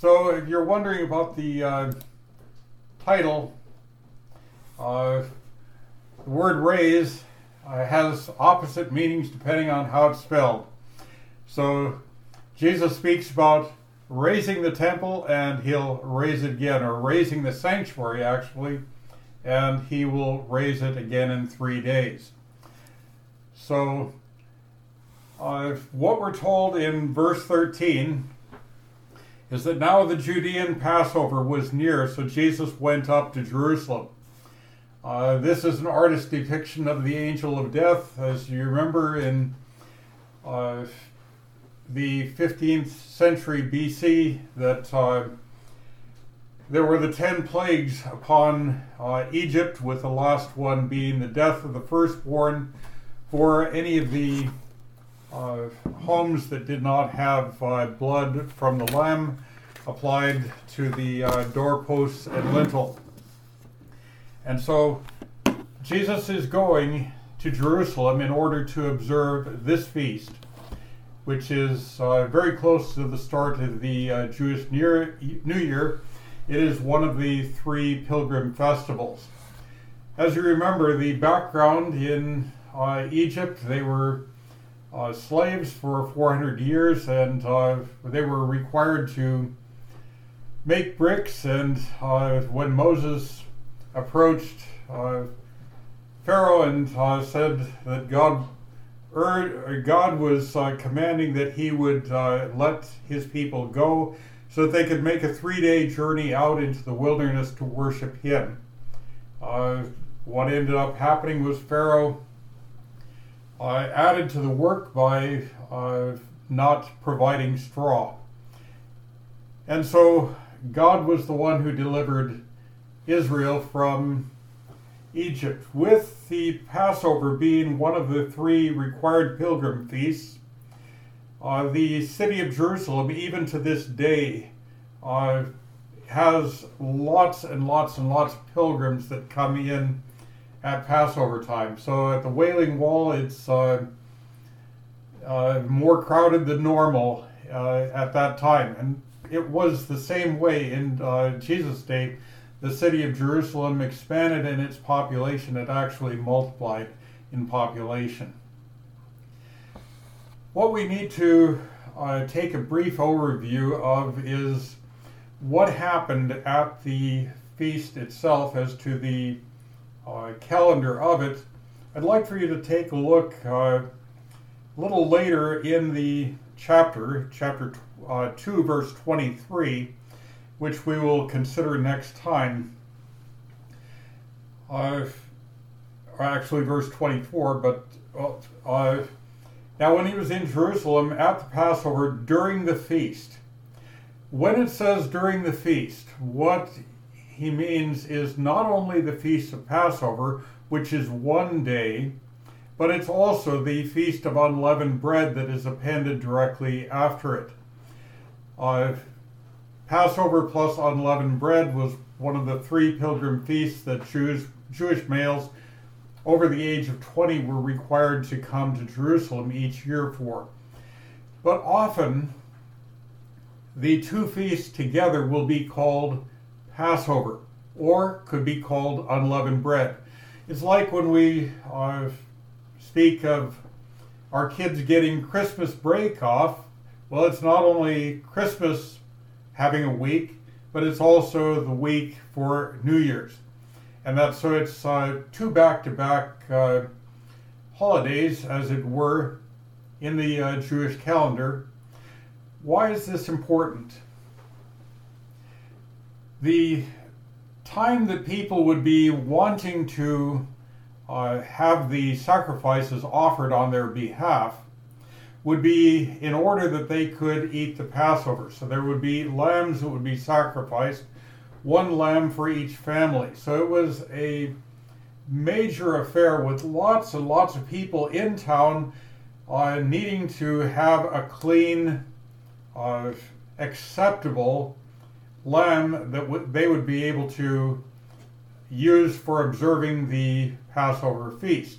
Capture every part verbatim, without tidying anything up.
So if you're wondering about the uh, title, uh, the word raise uh, has opposite meanings depending on how it's spelled. So Jesus speaks about raising the temple, and he'll raise it again, or raising the sanctuary actually, and he will raise it again in three days. So uh, what we're told in verse thirteen is that now the Judean Passover was near, so Jesus went up to Jerusalem. Uh, this is an artist's depiction of the angel of death. As you remember, in uh, the fifteenth century B C, that uh, there were the ten plagues upon uh, Egypt, with the last one being the death of the firstborn for any of the uh, homes that did not have uh, blood from the lamb applied to the uh, doorposts and lintel. And so Jesus is going to Jerusalem in order to observe this feast, which is uh, very close to the start of the uh, Jewish New Year. It is one of the three pilgrim festivals. As you remember, the background in uh, Egypt, they were uh, slaves for four hundred years, and uh, they were required to make bricks. And uh, when Moses approached uh, Pharaoh and uh, said that God God was uh, commanding that he would uh, let his people go so that they could make a three-day journey out into the wilderness to worship him. Uh, what ended up happening was Pharaoh uh, added to the work by uh, not providing straw. And so God was the one who delivered Israel from Egypt, with the Passover being one of the three required pilgrim feasts. Uh, the city of Jerusalem, even to this day, uh, has lots and lots and lots of pilgrims that come in at Passover time. So at the Wailing Wall, it's uh, uh, more crowded than normal uh, at that time. And it was the same way in uh, Jesus' day. The city of Jerusalem expanded in its population. It actually multiplied in population. What we need to uh, take a brief overview of is what happened at the feast itself as to the uh, calendar of it. I'd like for you to take a look uh, a little later in the chapter, chapter uh, two, verse twenty-three, which we will consider next time. Uh, actually, verse twenty-four, but uh, now when he was in Jerusalem at the Passover during the feast. When it says during the feast, what he means is not only the feast of Passover, which is one day, but it's also the feast of unleavened bread that is appended directly after it. Uh, Passover plus unleavened bread was one of the three pilgrim feasts that Jews, Jewish males over the age of twenty were required to come to Jerusalem each year for. But often, the two feasts together will be called Passover, or could be called unleavened bread. It's like when we uh, speak of our kids getting Christmas break off. Well, it's not only Christmas having a week, but it's also the week for New Year's. And that's so it's uh, two back-to-back uh, holidays, as it were, in the uh, Jewish calendar. Why is this important? The time that people would be wanting to uh, have the sacrifices offered on their behalf would be in order that they could eat the Passover. So there would be lambs that would be sacrificed, one lamb for each family. So it was a major affair with lots and lots of people in town uh, needing to have a clean, uh, acceptable lamb that w- they would be able to use for observing the Passover feast.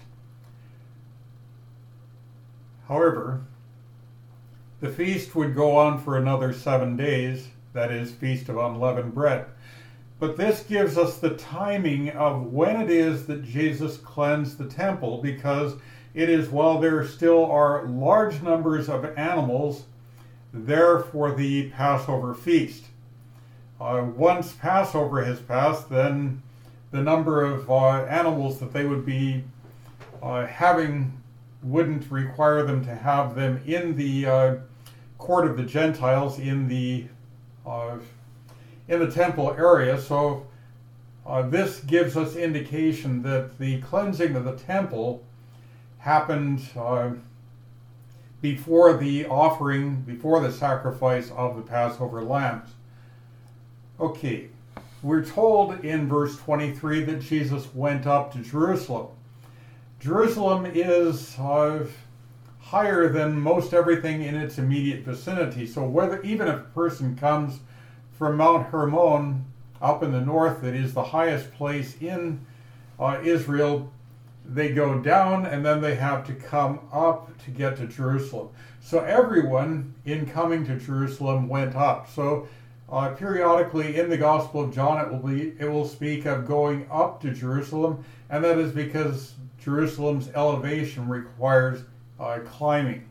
However, the feast would go on for another seven days, that is, Feast of Unleavened Bread. But this gives us the timing of when it is that Jesus cleansed the temple, because it is while there still are large numbers of animals there for the Passover feast. Uh, once Passover has passed, then the number of uh, animals that they would be uh, having wouldn't require them to have them in the uh, court of the Gentiles, in the uh, in the temple area. So uh, this gives us indication that the cleansing of the temple happened uh, before the offering, before the sacrifice of the Passover lambs. Okay, we're told in verse twenty-three that Jesus went up to Jerusalem. Jerusalem is uh, higher than most everything in its immediate vicinity. So whether even if a person comes from Mount Hermon up in the north, that is the highest place in uh, Israel, they go down and then they have to come up to get to Jerusalem. So everyone in coming to Jerusalem went up. So uh, periodically in the Gospel of John it will be it will speak of going up to Jerusalem, and that is because Jerusalem's elevation requires uh, climbing.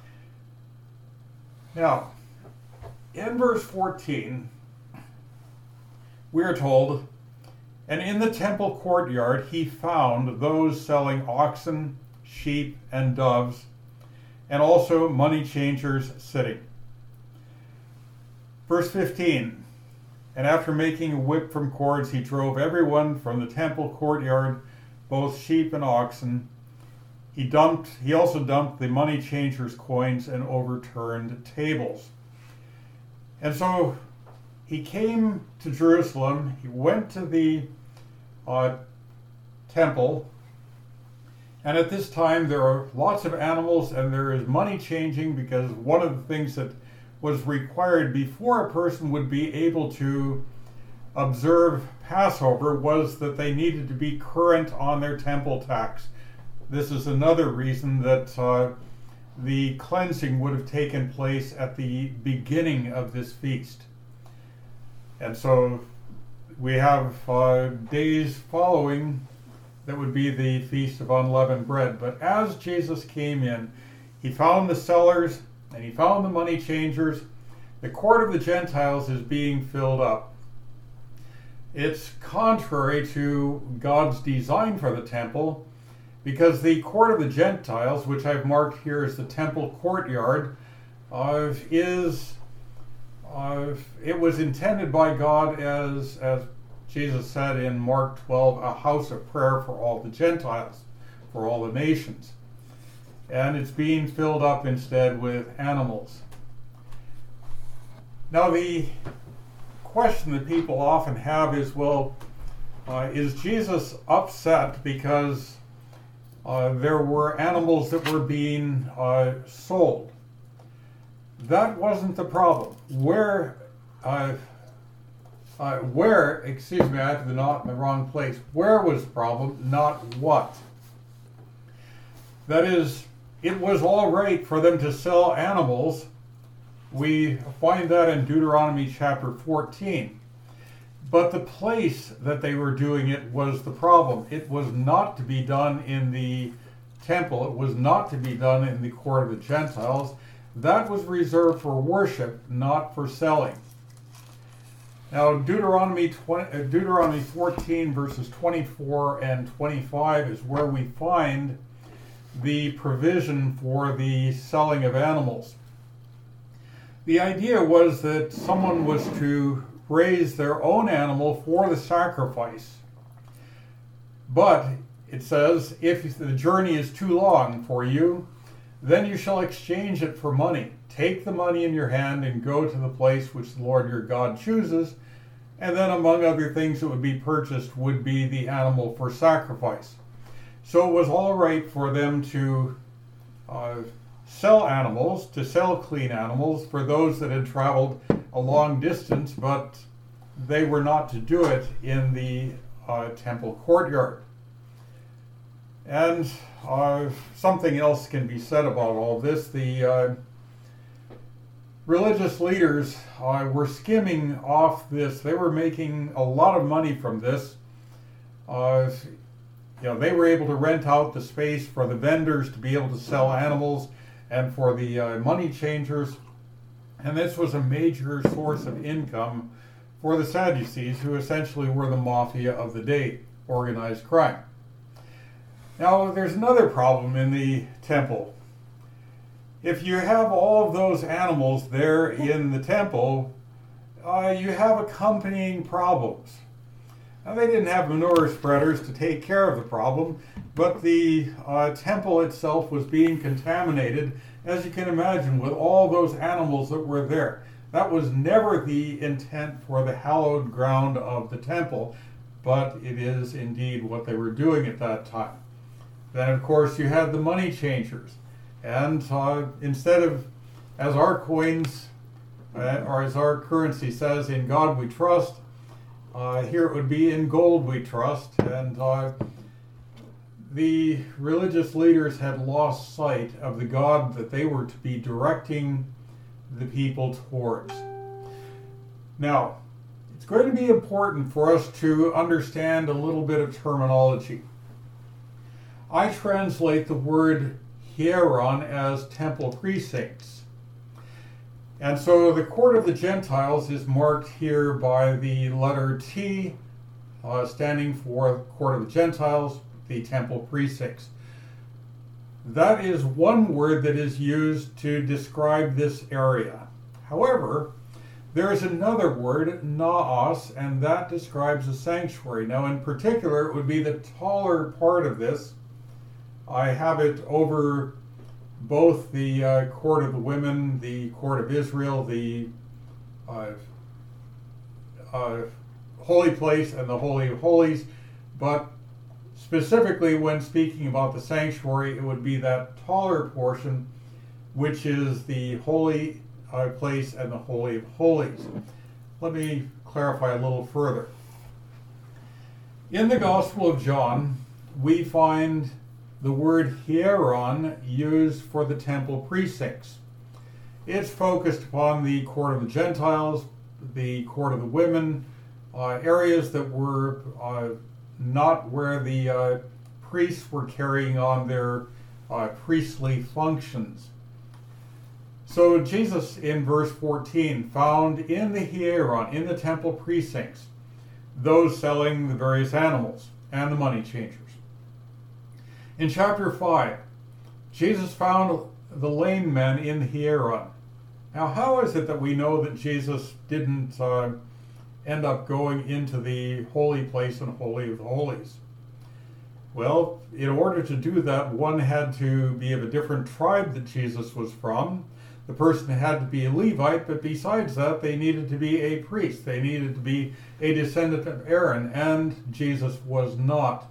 Now, in verse fourteen, we are told, "And in the temple courtyard he found those selling oxen, sheep, and doves, and also money changers sitting." Verse fifteen, "And after making a whip from cords, he drove everyone from the temple courtyard, both sheep and oxen. He dumped. He also dumped the money changers' coins and overturned tables." And so he came to Jerusalem. He went to the uh, temple, and at this time there are lots of animals and there is money changing, because one of the things that was required before a person would be able to observe Passover was that they needed to be current on their temple tax. This is another reason that uh, the cleansing would have taken place at the beginning of this feast. And so we have uh, days following that would be the Feast of Unleavened Bread. But as Jesus came in, he found the sellers and he found the money changers. The court of the Gentiles is being filled up. It's contrary to God's design for the temple, because the court of the Gentiles, which I've marked here as the temple courtyard, uh, is uh, it was intended by God as, as Jesus said in Mark twelve, a house of prayer for all the Gentiles, for all the nations. And it's being filled up instead with animals. Now the question that people often have is, well, uh, is Jesus upset because uh, there were animals that were being uh, sold? That wasn't the problem. Where, uh, uh, where, excuse me, I have the knot in the wrong place. Where was the problem, not what? That is, it was all right for them to sell animals. We find that in Deuteronomy chapter fourteen. But the place that they were doing it was the problem. It was not to be done in the temple. It was not to be done in the court of the Gentiles. That was reserved for worship, not for selling. Now, Deuteronomy twenty, uh, Deuteronomy fourteen, verses twenty-four and twenty-five is where we find the provision for the selling of animals. The idea was that someone was to raise their own animal for the sacrifice. But it says, if the journey is too long for you, then you shall exchange it for money. Take the money in your hand and go to the place which the Lord your God chooses. And then among other things that would be purchased would be the animal for sacrifice. So it was all right for them to uh, sell animals, to sell clean animals for those that had traveled a long distance, but they were not to do it in the uh, temple courtyard. And uh, something else can be said about all this. The uh, religious leaders uh, were skimming off this. They were making a lot of money from this. Uh, you know, they were able to rent out the space for the vendors to be able to sell animals and for the uh, money changers. And this was a major source of income for the Sadducees, who essentially were the mafia of the day, organized crime. Now, there's another problem in the temple. If you have all of those animals there in the temple, uh, you have accompanying problems. Now, they didn't have manure spreaders to take care of the problem, but the uh, temple itself was being contaminated, as you can imagine, with all those animals that were there. That was never the intent for the hallowed ground of the temple, but it is indeed what they were doing at that time. Then, of course, you had the money changers. And uh, instead of, as our coins, uh, or as our currency says, in God we trust, uh, here it would be in gold we trust. And uh, the religious leaders had lost sight of the God that they were to be directing the people towards. Now, it's going to be important for us to understand a little bit of terminology. I translate the word hieron as temple precincts. And so the court of the Gentiles is marked here by the letter T, uh, standing for court of the Gentiles, the temple precincts. That is one word that is used to describe this area. However, there is another word, naos, and that describes a sanctuary. Now, in particular, it would be the taller part of this. I have it over both the uh, court of the women, the court of Israel, the uh, uh, holy place, and the Holy of Holies. But specifically, when speaking about the sanctuary, it would be that taller portion, which is the holy uh, place and the Holy of Holies. Let me clarify a little further. In the Gospel of John, we find the word hieron used for the temple precincts. It's focused upon the court of the Gentiles, the court of the women, uh, areas that were uh, not where the uh, priests were carrying on their uh, priestly functions. So Jesus in verse fourteen found in the hieron, in the temple precincts, those selling the various animals and the money changers. In chapter five, Jesus found the lame men in the hieron. Now, how is it that we know that Jesus didn't uh, end up going into the holy place and holy of holies? Well, in order to do that, one had to be of a different tribe that Jesus was from. The person had to be a Levite, but besides that, they needed to be a priest. They needed to be a descendant of Aaron, and Jesus was not.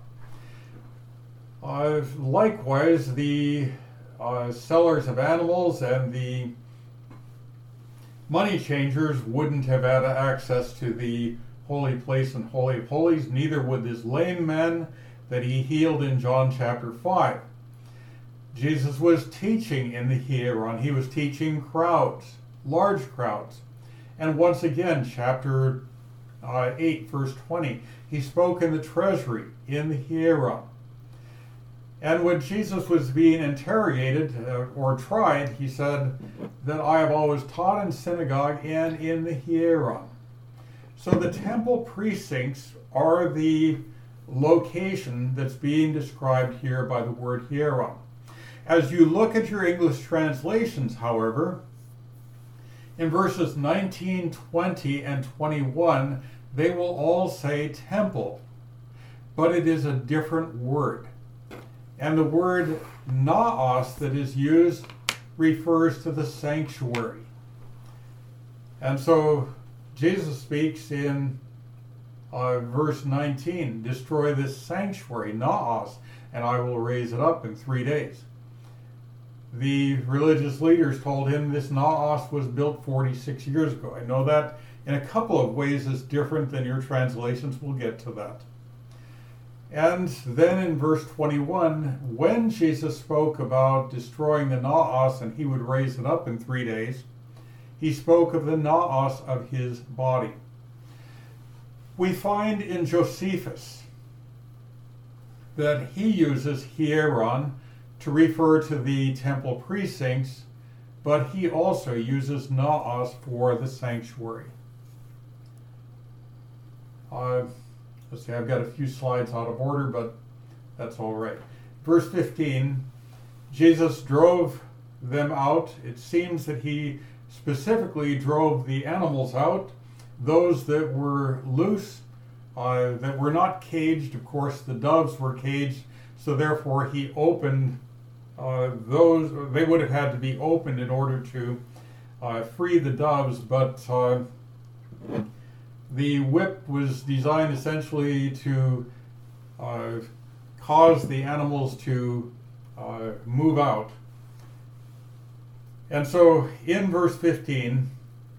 Uh, likewise, the uh, sellers of animals and the money changers wouldn't have had access to the holy place and holy of holies. Neither would this lame man that he healed in John chapter five. Jesus was teaching in the hieron. He was teaching crowds, large crowds. And once again, chapter uh, eight, verse twenty, he spoke in the treasury in the hieron. And when Jesus was being interrogated uh, or tried, he said that I have always taught in synagogue and in the hieron. So the temple precincts are the location that's being described here by the word hieron. As you look at your English translations, however, in verses nineteen, twenty, and twenty-one, they will all say temple, but it is a different word. And the word naos that is used refers to the sanctuary. And so Jesus speaks in uh, verse nineteen, destroy this sanctuary, naos, and I will raise it up in three days. The religious leaders told him this naos was built forty-six years ago. I know that in a couple of ways is different than your translations. We'll get to that. And then in verse twenty-one, when Jesus spoke about destroying the naos and he would raise it up in three days, he spoke of the naos of his body. We find in Josephus that he uses hieron to refer to the temple precincts, but he also uses naos for the sanctuary. Uh, let's see, I've got a few slides out of order, but that's all right. Verse fifteen, Jesus drove them out. It seems that he specifically drove the animals out, those that were loose, uh, that were not caged. Of course, the doves were caged, so therefore he opened uh, those. They would have had to be opened in order to uh, free the doves, but uh, the whip was designed essentially to uh, cause the animals to uh, move out. And so in verse fifteen,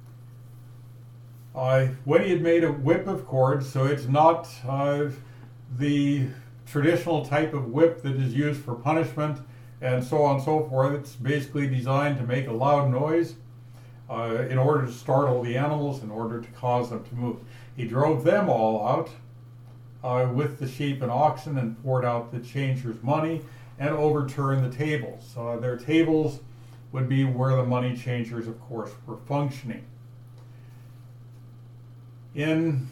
uh, when he had made a whip of cords, so it's not uh, the traditional type of whip that is used for punishment and so on and so forth. It's basically designed to make a loud noise uh, in order to startle the animals, in order to cause them to move. He drove them all out uh, with the sheep and oxen and poured out the changers' money and overturned the tables. Uh, their tables would be where the money changers, of course, were functioning. In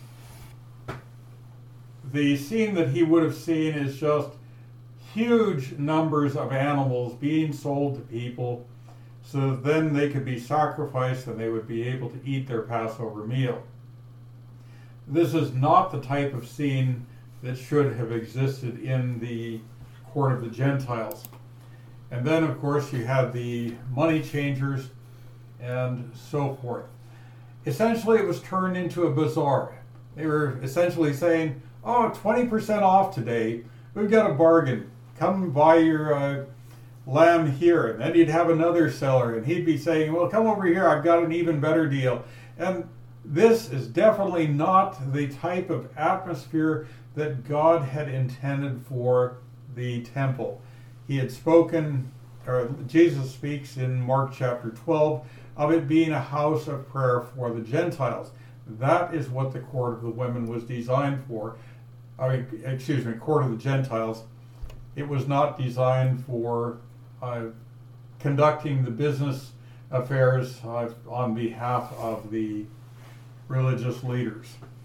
the scene that he would have seen is just huge numbers of animals being sold to people so that then they could be sacrificed and they would be able to eat their Passover meal. This is not the type of scene that should have existed in the court of the Gentiles. And then, of course, you had the money changers and so forth. Essentially, it was turned into a bazaar. They were essentially saying, oh, twenty percent off today. We've got a bargain. Come buy your uh, lamb here. And then you'd have another seller, and he'd be saying, well, come over here. I've got an even better deal. And this is definitely not the type of atmosphere that God had intended for the temple. He had spoken, or Jesus speaks in Mark chapter twelve, of it being a house of prayer for the Gentiles. That is what the court of the women was designed for. I mean, excuse me, court of the Gentiles. It was not designed for uh, conducting the business affairs uh, on behalf of the religious leaders.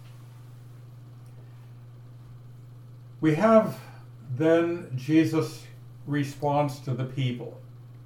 We have then Jesus' response to the people.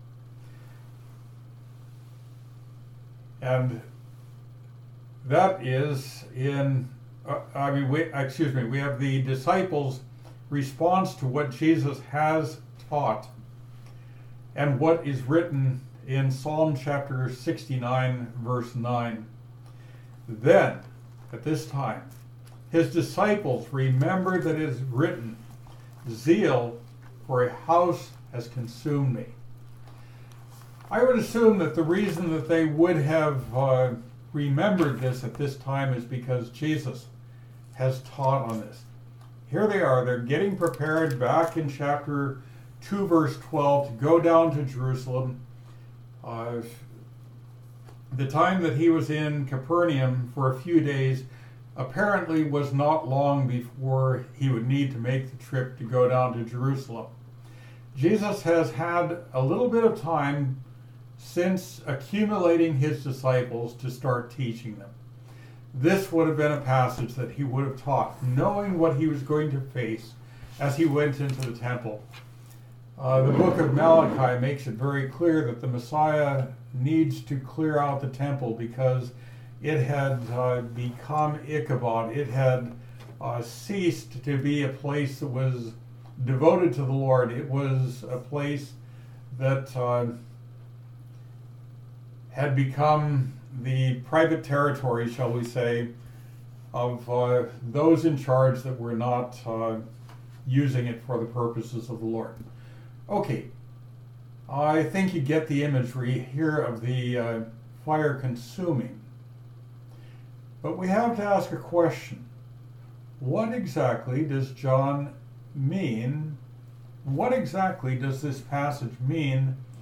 And that is in, uh, I mean, we, excuse me, we have the disciples' response to what Jesus has taught and what is written in Psalm chapter sixty-nine, verse nine. Then, at this time, his disciples remembered that it is written, zeal for a house has consumed me. I would assume that the reason that they would have uh, remembered this at this time is because Jesus has taught on this. Here they are, they're getting prepared back in chapter two, verse twelve, to go down to Jerusalem. Uh, the time that he was in Capernaum for a few days apparently was not long before he would need to make the trip to go down to Jerusalem. Jesus has had a little bit of time since accumulating his disciples to start teaching them. This would have been a passage that he would have taught, knowing what he was going to face as he went into the temple. Uh, the book of Malachi makes it very clear that the Messiah needs to clear out the temple because it had uh, become Ichabod. It had uh, ceased to be a place that was devoted to the Lord. It was a place that uh, had become the private territory, shall we say, of uh, those in charge that were not uh, using it for the purposes of the Lord. Okay, I think you get the imagery here of the uh, fire consuming. But we have to ask a question. What exactly does John mean? What exactly does this passage mean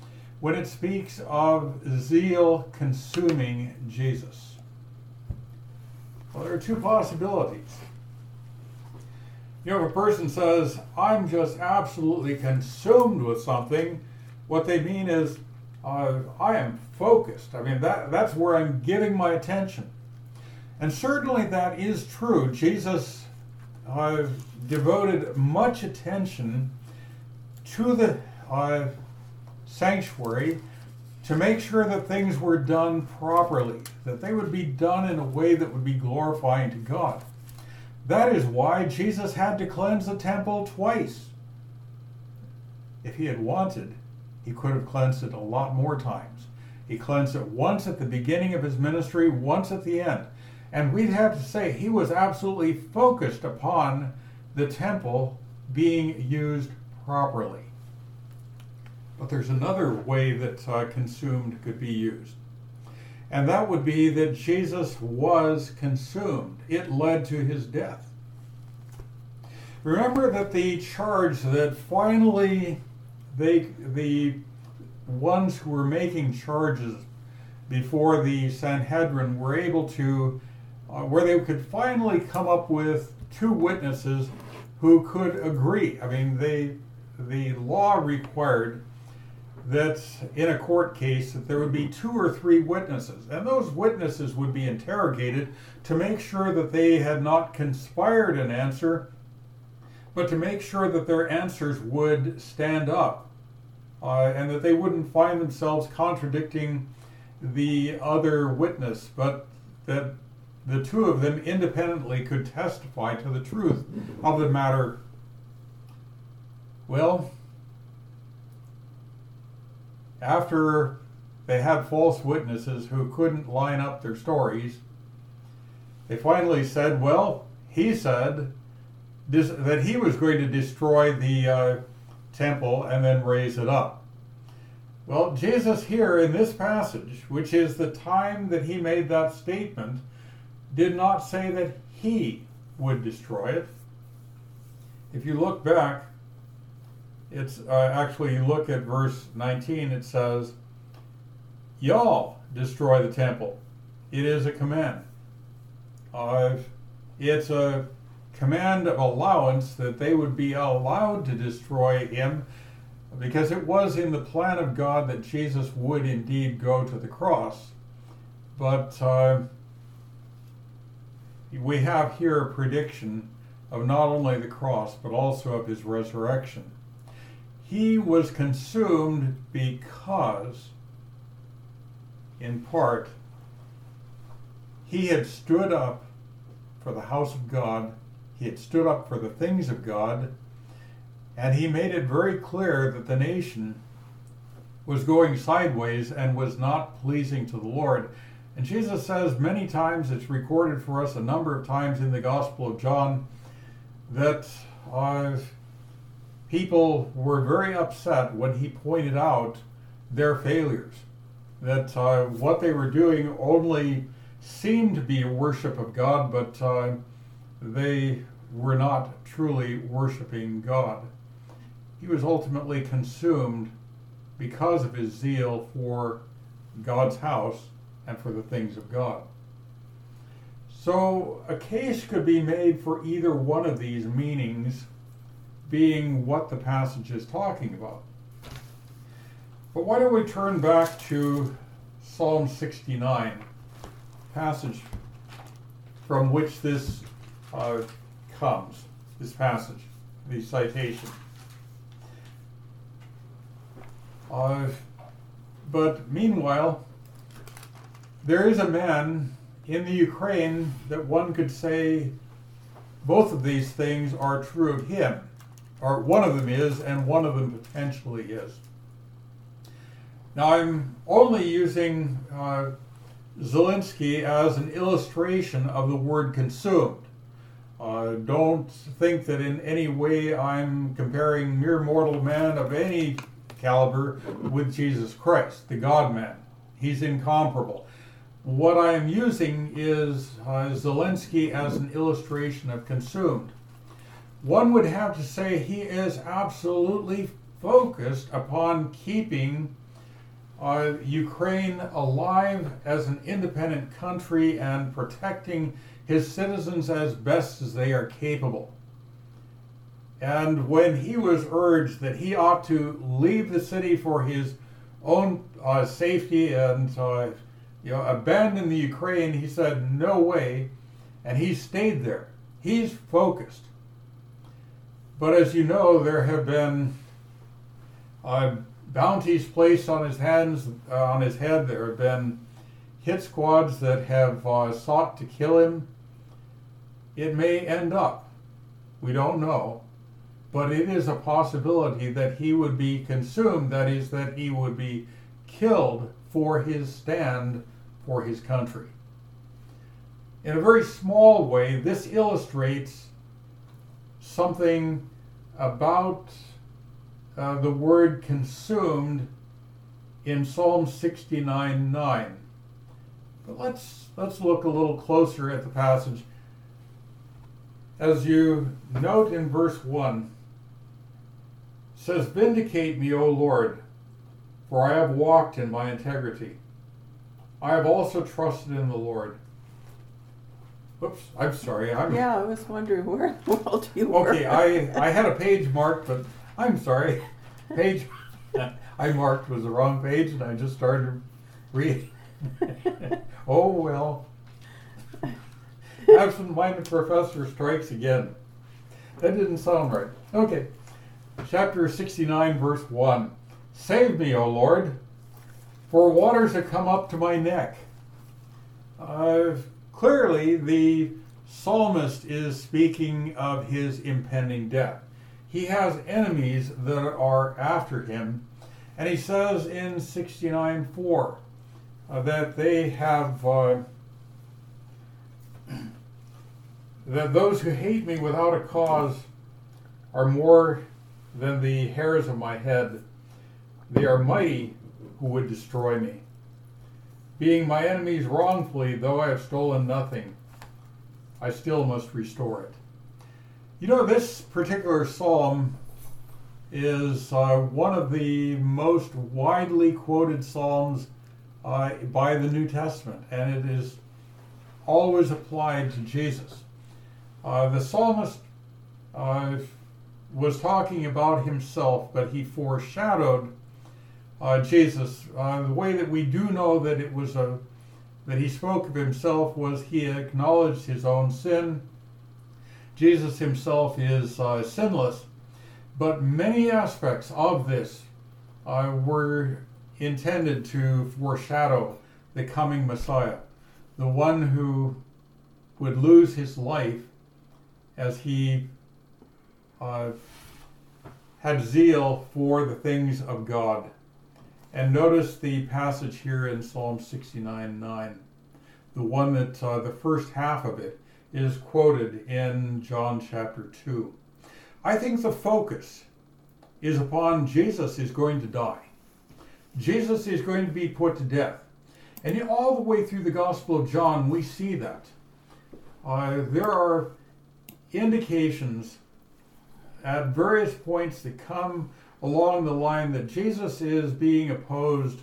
when it speaks of zeal consuming Jesus? Well, there are two possibilities. You know, if a person says, I'm just absolutely consumed with something, what they mean is, uh, I am focused. I mean, that, that's where I'm giving my attention. And certainly that is true. Jesus uh, devoted much attention to the uh, sanctuary to make sure that things were done properly, that they would be done in a way that would be glorifying to God. That is why Jesus had to cleanse the temple twice. If he had wanted, he could have cleansed it a lot more times. He cleansed it once at the beginning of his ministry, once at the end. And we'd have to say he was absolutely focused upon the temple being used properly. But there's another way that uh, consumed could be used. And that would be that Jesus was consumed. It led to his death. Remember that the charge that finally they, the ones who were making charges before the Sanhedrin were able to, uh, where they could finally come up with two witnesses who could agree. I mean, they, the law required that in a court case that there would be two or three witnesses, and those witnesses would be interrogated to make sure that they had not conspired an answer, but to make sure that their answers would stand up, uh, and that they wouldn't find themselves contradicting the other witness, but that the two of them independently could testify to the truth of the matter. Well, after they had false witnesses who couldn't line up their stories, they finally said, well, he said dis- that he was going to destroy the uh, temple and then raise it up. Well, Jesus here in this passage, which is the time that he made that statement, did not say that he would destroy it. If you look back, It's uh, actually, you look at verse nineteen, it says, y'all destroy the temple. It is a command. Uh, it's a command of allowance that they would be allowed to destroy him, because it was in the plan of God that Jesus would indeed go to the cross. But uh, we have here a prediction of not only the cross, but also of his resurrection. He was consumed because, in part, he had stood up for the house of God, he had stood up for the things of God, and he made it very clear that the nation was going sideways and was not pleasing to the Lord. And Jesus says many times, it's recorded for us a number of times in the Gospel of John, that uh, people were very upset when he pointed out their failures, that uh, what they were doing only seemed to be a worship of God, but uh, they were not truly worshiping God. He was ultimately consumed because of his zeal for God's house and for the things of God. So a case could be made for either one of these meanings being what the passage is talking about. But why don't we turn back to Psalm sixty-nine, passage from which this uh, comes, this passage, the citation. Uh, but meanwhile, there is a man in the Ukraine that one could say both of these things are true of him. Or one of them is, and one of them potentially is. Now, I'm only using uh, Zelensky as an illustration of the word consumed. Uh, don't think that in any way I'm comparing mere mortal man of any caliber with Jesus Christ, the God-man. He's incomparable. What I am using is uh, Zelensky as an illustration of consumed. One would have to say he is absolutely focused upon keeping uh, Ukraine alive as an independent country and protecting his citizens as best as they are capable. And when he was urged that he ought to leave the city for his own uh, safety and uh, you know, abandon the Ukraine, he said, no way, and he stayed there. He's focused. But as you know, there have been uh, bounties placed on his hands, uh, on his head. There have been hit squads that have uh, sought to kill him. It may end up, we don't know, but it is a possibility that he would be consumed, that is, that he would be killed for his stand for his country. In a very small way, this illustrates something about uh, the word consumed in Psalm sixty-nine nine. But let's let's look a little closer at the passage. As you note in verse one, it says, "Vindicate me, O Lord, for I have walked in my integrity. I have also trusted in the Lord." Oops, I'm sorry. I'm, yeah, I was wondering where in the world you were. Okay, I, I had a page marked, but I'm sorry. Page I marked was the wrong page, and I just started reading. Oh, well. Absent-minded professor strikes again. That didn't sound right. Okay. Chapter sixty-nine, verse one. "Save me, O Lord, for waters have come up to my neck." Uh, clearly, the psalmist is speaking of his impending death. He has enemies that are after him, and he says in sixty-nine four uh, that they have... Uh, that those who hate me without a cause are more than the hairs of my head. They are mighty who would destroy me. Being my enemies wrongfully, though I have stolen nothing, I still must restore it. You know, this particular psalm is uh, one of the most widely quoted psalms uh, by the New Testament, and it is always applied to Jesus. Uh, the psalmist uh, was talking about himself, but he foreshadowed uh, Jesus. Uh, the way that we do know that it was a that he spoke of himself was he acknowledged his own sin. Jesus himself is uh, sinless, but many aspects of this uh, were intended to foreshadow the coming Messiah, the one who would lose his life as he uh, had zeal for the things of God. And notice the passage here in Psalm sixty-nine nine, the one that uh, the first half of it is quoted in John chapter two. I think the focus is upon Jesus is going to die. Jesus is going to be put to death. And all the way through the Gospel of John, we see that. Uh, there are indications at various points that come along the line that Jesus is being opposed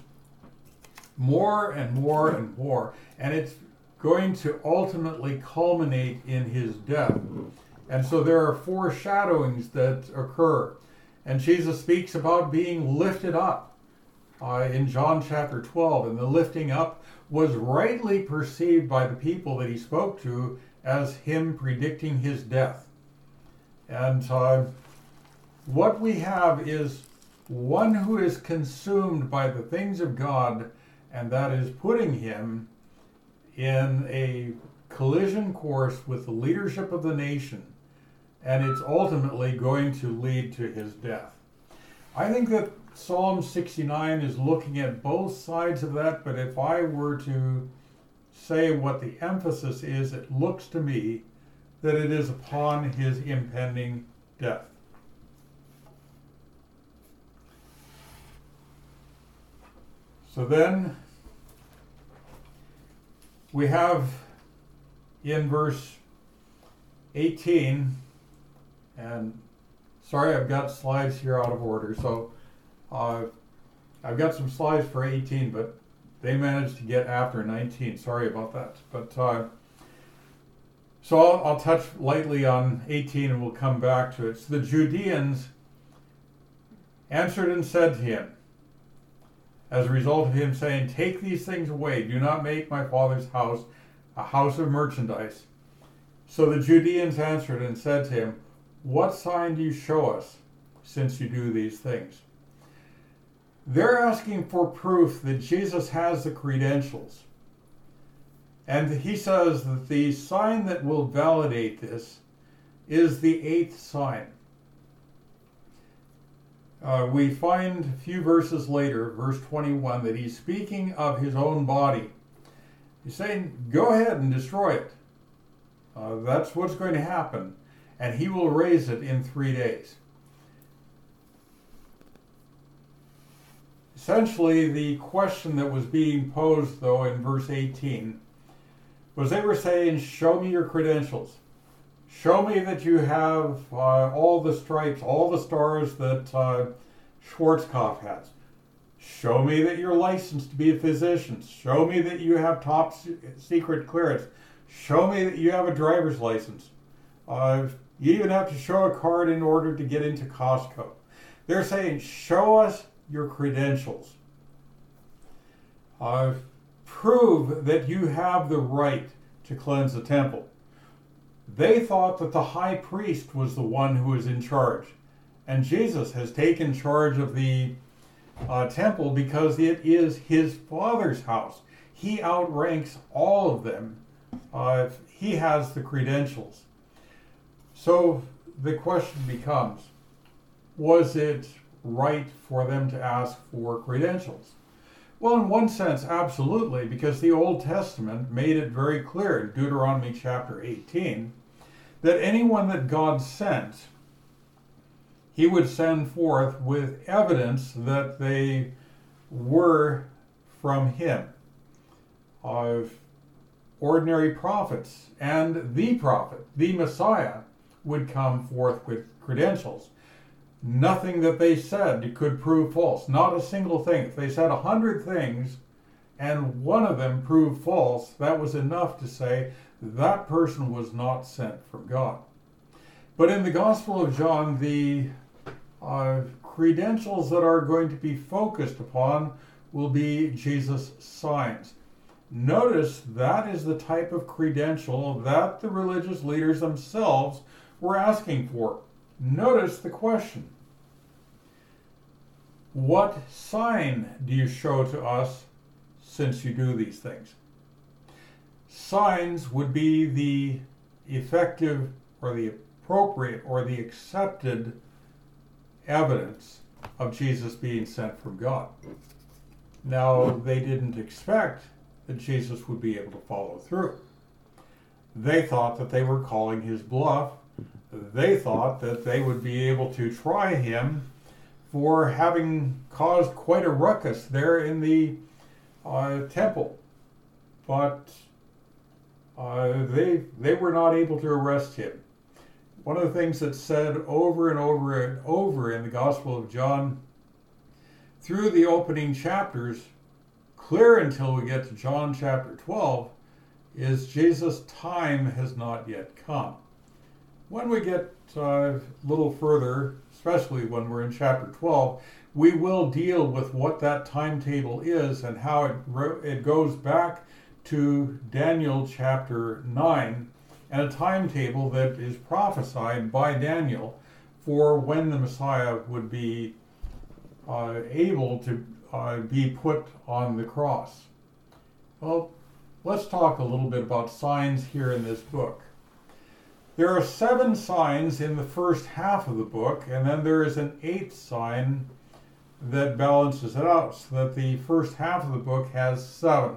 more and more and more, and it's going to ultimately culminate in his death. And so there are foreshadowings that occur, and Jesus speaks about being lifted up uh, in John chapter twelve, and the lifting up was rightly perceived by the people that he spoke to as him predicting his death. And uh, what we have is one who is consumed by the things of God, and that is putting him in a collision course with the leadership of the nation, and it's ultimately going to lead to his death. I think that Psalm sixty-nine is looking at both sides of that, but if I were to say what the emphasis is, it looks to me that it is upon his impending death. So then we have in verse eighteen, and sorry, I've got slides here out of order, so uh, I've got some slides for eighteen, but they managed to get after nineteen. Sorry about that. But uh, so I'll, I'll touch lightly on eighteen and we'll come back to it. So the Judeans answered and said to him, as a result of him saying, "Take these things away. Do not make my father's house a house of merchandise." So the Judeans answered and said to him, "What sign do you show us, since you do these things?" They're asking for proof that Jesus has the credentials. And he says that the sign that will validate this is the eighth sign. Uh, we find a few verses later, verse twenty-one, that he's speaking of his own body. He's saying, go ahead and destroy it. Uh, that's what's going to happen. And he will raise it in three days. Essentially, the question that was being posed, though, in verse eighteen, was they were saying, show me your credentials. Show me that you have uh, all the stripes, all the stars that uh, Schwarzkopf has. Show me that you're licensed to be a physician. Show me that you have top secret clearance. Show me that you have a driver's license. Uh, you even have to show a card in order to get into Costco. They're saying, show us your credentials. Uh, prove that you have the right to cleanse the temple. They thought that the high priest was the one who was in charge. And Jesus has taken charge of the uh, temple because it is his Father's house. He outranks all of them. Uh, he has the credentials. So the question becomes, was it right for them to ask for credentials? Well, in one sense, absolutely, because the Old Testament made it very clear in Deuteronomy chapter eighteen that anyone that God sent, he would send forth with evidence that they were from him. Of ordinary prophets and the prophet, the Messiah, would come forth with credentials. Nothing that they said could prove false. Not a single thing. If they said a hundred things and one of them proved false, that was enough to say that person was not sent from God. But in the Gospel of John, the uh, credentials that are going to be focused upon will be Jesus' signs. Notice that is the type of credential that the religious leaders themselves were asking for. Notice the question. What sign do you show to us since you do these things? Signs would be the effective or the appropriate or the accepted evidence of Jesus being sent from God. Now, they didn't expect that Jesus would be able to follow through. They thought that they were calling his bluff. They thought that they would be able to try him for having caused quite a ruckus there in the uh, temple. But uh, they, they were not able to arrest him. One of the things that's said over and over and over in the Gospel of John, through the opening chapters, clear until we get to John chapter twelve, is Jesus' time has not yet come. When we get uh, a little further, especially when we're in chapter twelve, we will deal with what that timetable is and how it, it goes back to Daniel chapter nine, and a timetable that is prophesied by Daniel for when the Messiah would be uh, able to uh, be put on the cross. Well, let's talk a little bit about signs here in this book. There are seven signs in the first half of the book, and then there is an eighth sign that balances it out, so that the first half of the book has seven.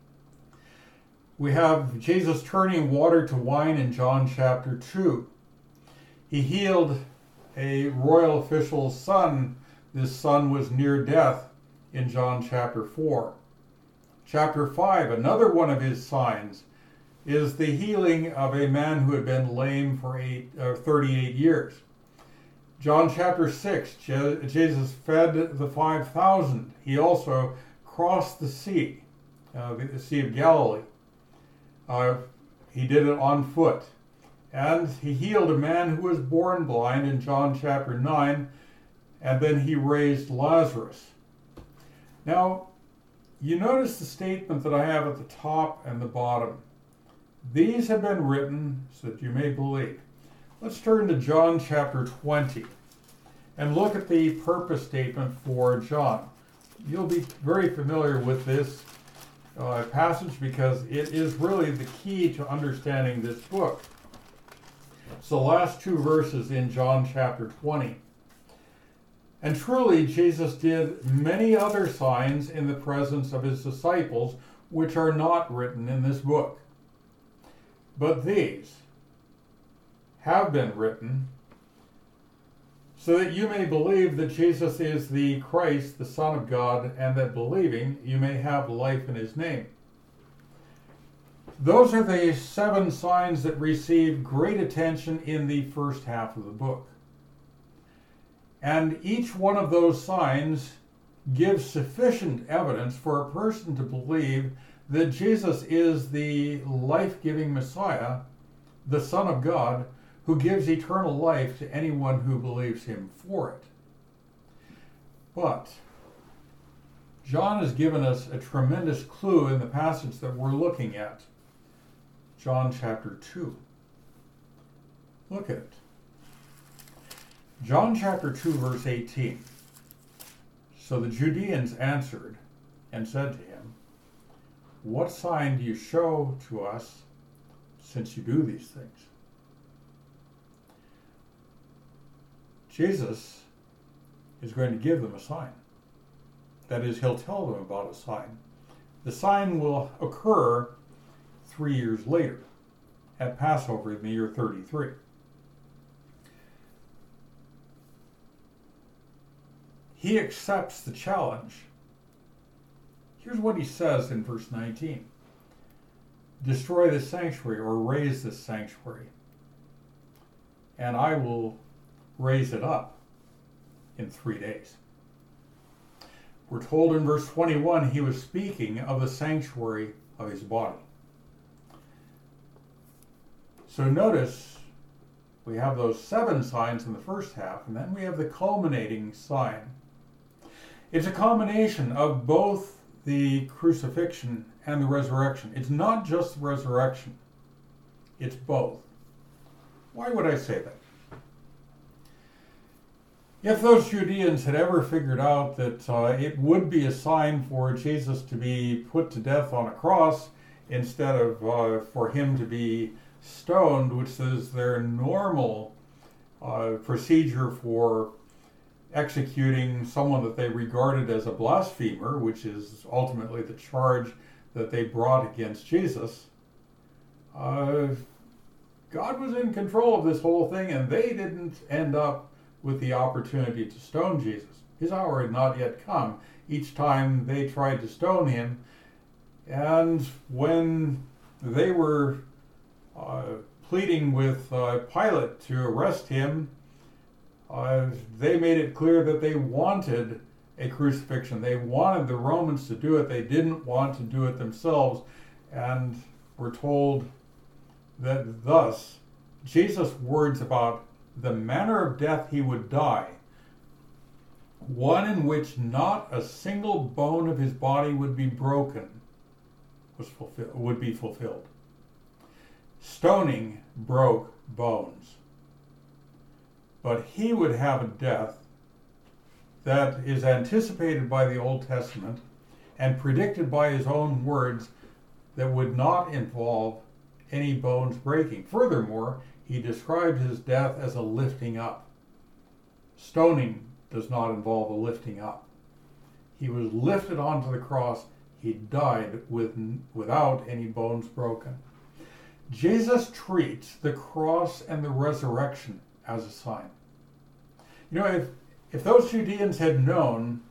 We have Jesus turning water to wine in John chapter two. He healed a royal official's son. This son was near death in John chapter four. Chapter five, another one of his signs, is the healing of a man who had been lame for eight, uh, thirty-eight years. John chapter six, Je- Jesus fed the five thousand. He also crossed the sea, uh, the Sea of Galilee. Uh, he did it on foot. And he healed a man who was born blind in John chapter nine, and then he raised Lazarus. Now, you notice the statement that I have at the top and the bottom. These have been written so that you may believe. Let's turn to John chapter twenty and look at the purpose statement for John. You'll be very familiar with this uh, passage because it is really the key to understanding this book. It's the last two verses in John chapter twenty. And truly, Jesus did many other signs in the presence of his disciples, which are not written in this book. But these have been written so that you may believe that Jesus is the Christ, the Son of God, and that believing you may have life in his name. Those are the seven signs that receive great attention in the first half of the book. And each one of those signs gives sufficient evidence for a person to believe that Jesus is the life-giving Messiah, the Son of God, who gives eternal life to anyone who believes him for it. But John has given us a tremendous clue in the passage that we're looking at. John chapter two. Look at it. John chapter two, verse eighteen. So the Judeans answered and said to him, "What sign do you show to us since you do these things?" Jesus is going to give them a sign. That is, he'll tell them about a sign. The sign will occur three years later at Passover in the year thirty-three. He accepts the challenge. Here's what he says in verse nineteen. Destroy this sanctuary, or raise this sanctuary, and I will raise it up in three days. We're told in verse twenty-one he was speaking of the sanctuary of his body. So notice we have those seven signs in the first half, and then we have the culminating sign. It's a combination of both the crucifixion and the resurrection. It's not just the resurrection. It's both. Why would I say that? If those Judeans had ever figured out that uh, it would be a sign for Jesus to be put to death on a cross instead of uh, for him to be stoned, which is their normal uh, procedure for executing someone that they regarded as a blasphemer, which is ultimately the charge that they brought against Jesus, uh, God was in control of this whole thing, and they didn't end up with the opportunity to stone Jesus. His hour had not yet come. Each time they tried to stone him, and when they were uh, pleading with uh, Pilate to arrest him, Uh, they made it clear that they wanted a crucifixion. They wanted the Romans to do it. They didn't want to do it themselves. And we're told that thus, Jesus' words about the manner of death he would die, one in which not a single bone of his body would be broken, was fulfill- would be fulfilled. Stoning broke bones. But he would have a death that is anticipated by the Old Testament and predicted by his own words that would not involve any bones breaking. Furthermore, he described his death as a lifting up. Stoning does not involve a lifting up. He was lifted onto the cross. He died with, without any bones broken. Jesus treats the cross and the resurrection as a sign. You know, if, if those Judeans had known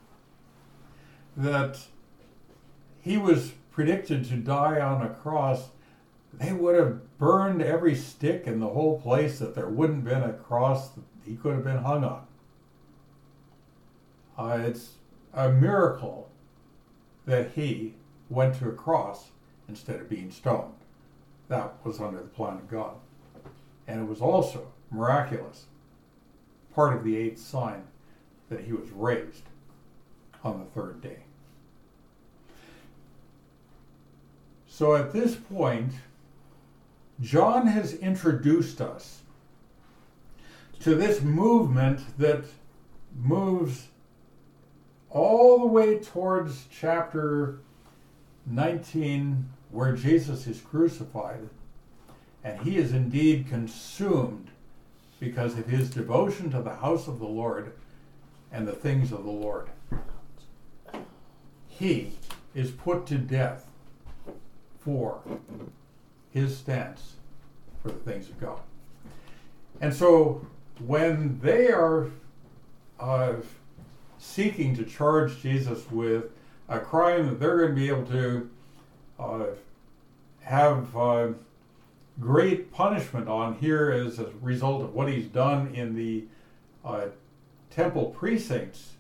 that he was predicted to die on a cross, they would have burned every stick in the whole place, that there wouldn't have been a cross he could have been hung on. Uh, it's a miracle that he went to a cross instead of being stoned. That was under the plan of God. And it was also miraculous, part of the eighth sign, that he was raised on the third day. So at this point, John has introduced us to this movement that moves all the way towards chapter nineteen, where Jesus is crucified, and he is indeed consumed because of his devotion to the house of the Lord and the things of the Lord. He is put to death for his stance for the things of God. And so when they are uh, seeking to charge Jesus with a crime that they're going to be able to uh, have uh, great punishment on here as a result of what he's done in the uh, temple precincts,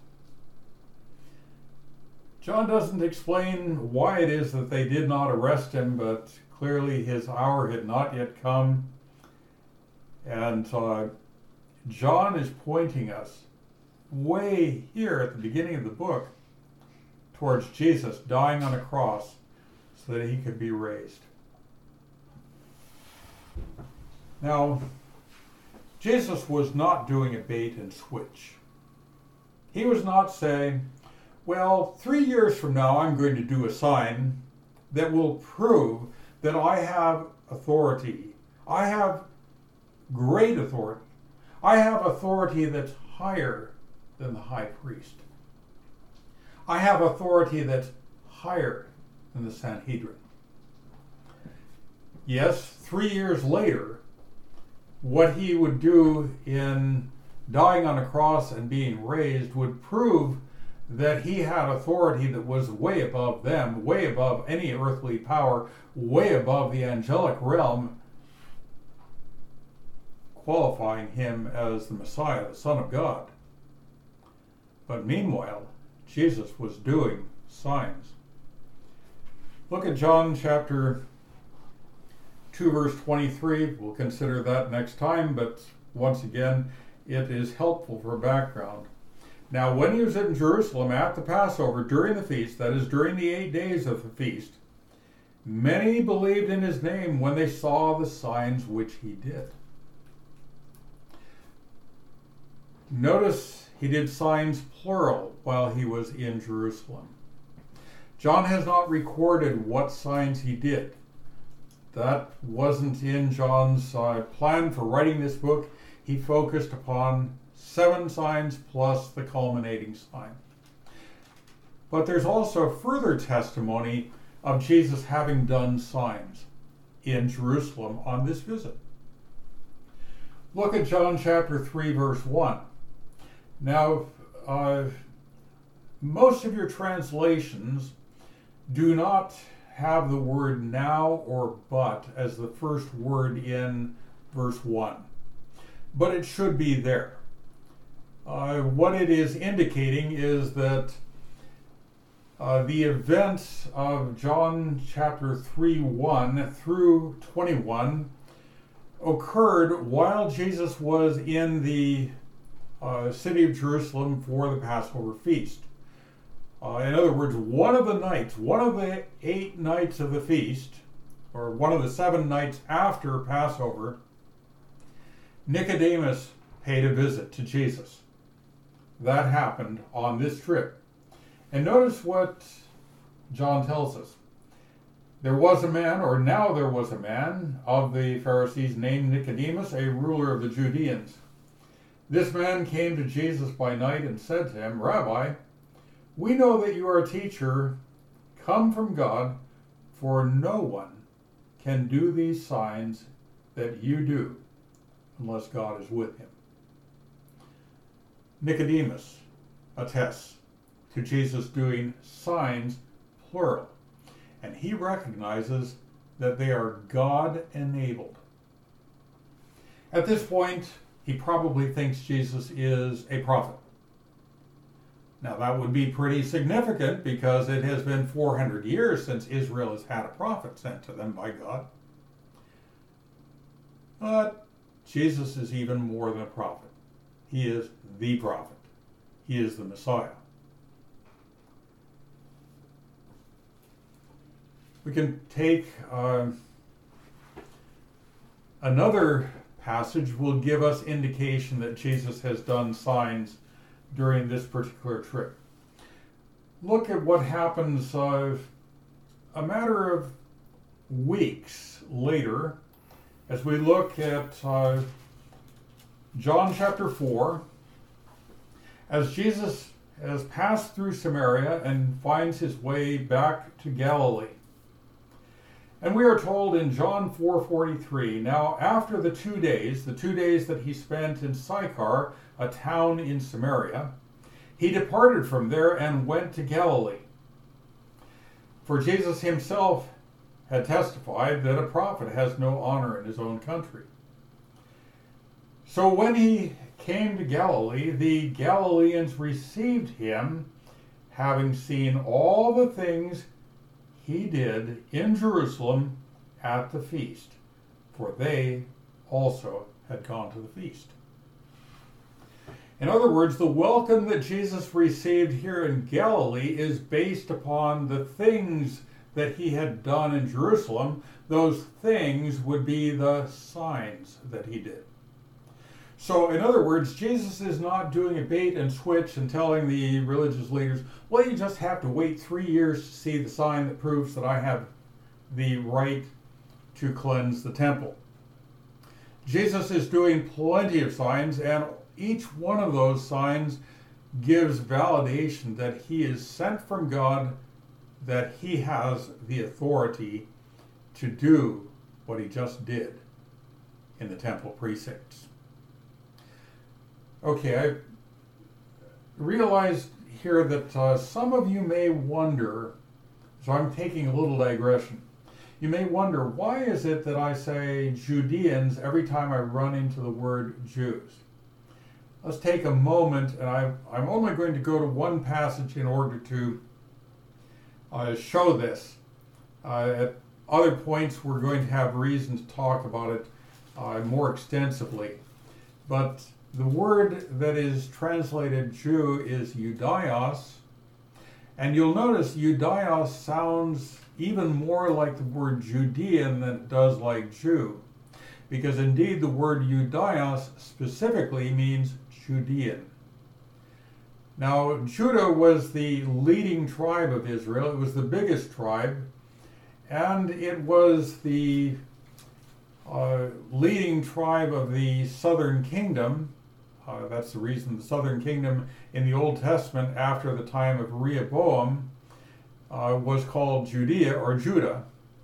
John doesn't explain why it is that they did not arrest him, but clearly his hour had not yet come. And uh, John is pointing us way here at the beginning of the book towards Jesus dying on a cross so that he could be raised. Now, Jesus was not doing a bait and switch. He was not saying, well, three years from now I'm going to do a sign that will prove that I have authority. I have great authority. I have authority that's higher than the high priest. I have authority that's higher than the Sanhedrin. Yes, three years later, what he would do in dying on a cross and being raised would prove that he had authority that was way above them, way above any earthly power, way above the angelic realm, qualifying him as the Messiah, the Son of God. But meanwhile, Jesus was doing signs. Look at John chapter two, verse twenty-three. We'll consider that next time, but once again, it is helpful for background. Now, when he was in Jerusalem at the Passover during the feast, that is, during the eight days of the feast, many believed in his name when they saw the signs which he did. Notice he did signs plural while he was in Jerusalem. John has not recorded what signs he did. That wasn't in John's uh, plan for writing this book. He focused upon seven signs plus the culminating sign. But there's also further testimony of Jesus having done signs in Jerusalem on this visit. Look at John chapter three, verse one. Now, uh, most of your translations do not have the word now or but as the first word in verse one, but it should be there. Uh, what it is indicating is that uh, the events of John chapter three, one through twenty-one occurred while Jesus was in the uh, city of Jerusalem for the Passover feast. Uh, in other words, one of the nights, one of the eight nights of the feast, or one of the seven nights after Passover, Nicodemus paid a visit to Jesus. That happened on this trip. And notice what John tells us. There was a man, or now there was a man, of the Pharisees named Nicodemus, a ruler of the Judeans. This man came to Jesus by night and said to him, Rabbi, we know that you are a teacher come from God, for no one can do these signs that you do unless God is with him. Nicodemus attests to Jesus doing signs, plural, and he recognizes that they are God-enabled. At this point, he probably thinks Jesus is a prophet. Now that would be pretty significant because it has been four hundred years since Israel has had a prophet sent to them by God. But Jesus is even more than a prophet. He is the prophet. He is the Messiah. We can take uh, another passage will give us indication that Jesus has done signs during this particular trip. Look at what happens uh, a matter of weeks later as we look at uh, John chapter four. As Jesus has passed through Samaria and finds his way back to Galilee. And we are told in John four forty-three, now after the two days, the two days that he spent in Sychar, a town in Samaria, he departed from there and went to Galilee. For Jesus himself had testified that a prophet has no honor in his own country. So when he came to Galilee, the Galileans received him, having seen all the things he did in Jerusalem at the feast, for they also had gone to the feast. In other words, the welcome that Jesus received here in Galilee is based upon the things that he had done in Jerusalem. Those things would be the signs that he did. So, in other words, Jesus is not doing a bait and switch and telling the religious leaders, well, you just have to wait three years to see the sign that proves that I have the right to cleanse the temple. Jesus is doing plenty of signs, and each one of those signs gives validation that he is sent from God, that he has the authority to do what he just did in the temple precincts. Okay, I realized here that uh, some of you may wonder, so I'm taking a little digression. You may wonder, why is it that I say Judeans every time I run into the word Jews? Let's take a moment, and I, I'm only going to go to one passage in order to uh, show this. Uh, at other points, we're going to have reason to talk about it uh, more extensively. But the word that is translated Jew is Judaios, and you'll notice Judaios sounds even more like the word Judean than it does like Jew, because indeed the word Judaios specifically means Judean. Now, Judah was the leading tribe of Israel. It was the biggest tribe, and it was the uh, leading tribe of the southern kingdom. Uh, that's the reason the southern kingdom in the Old Testament after the time of Rehoboam uh, was called Judea or Judah.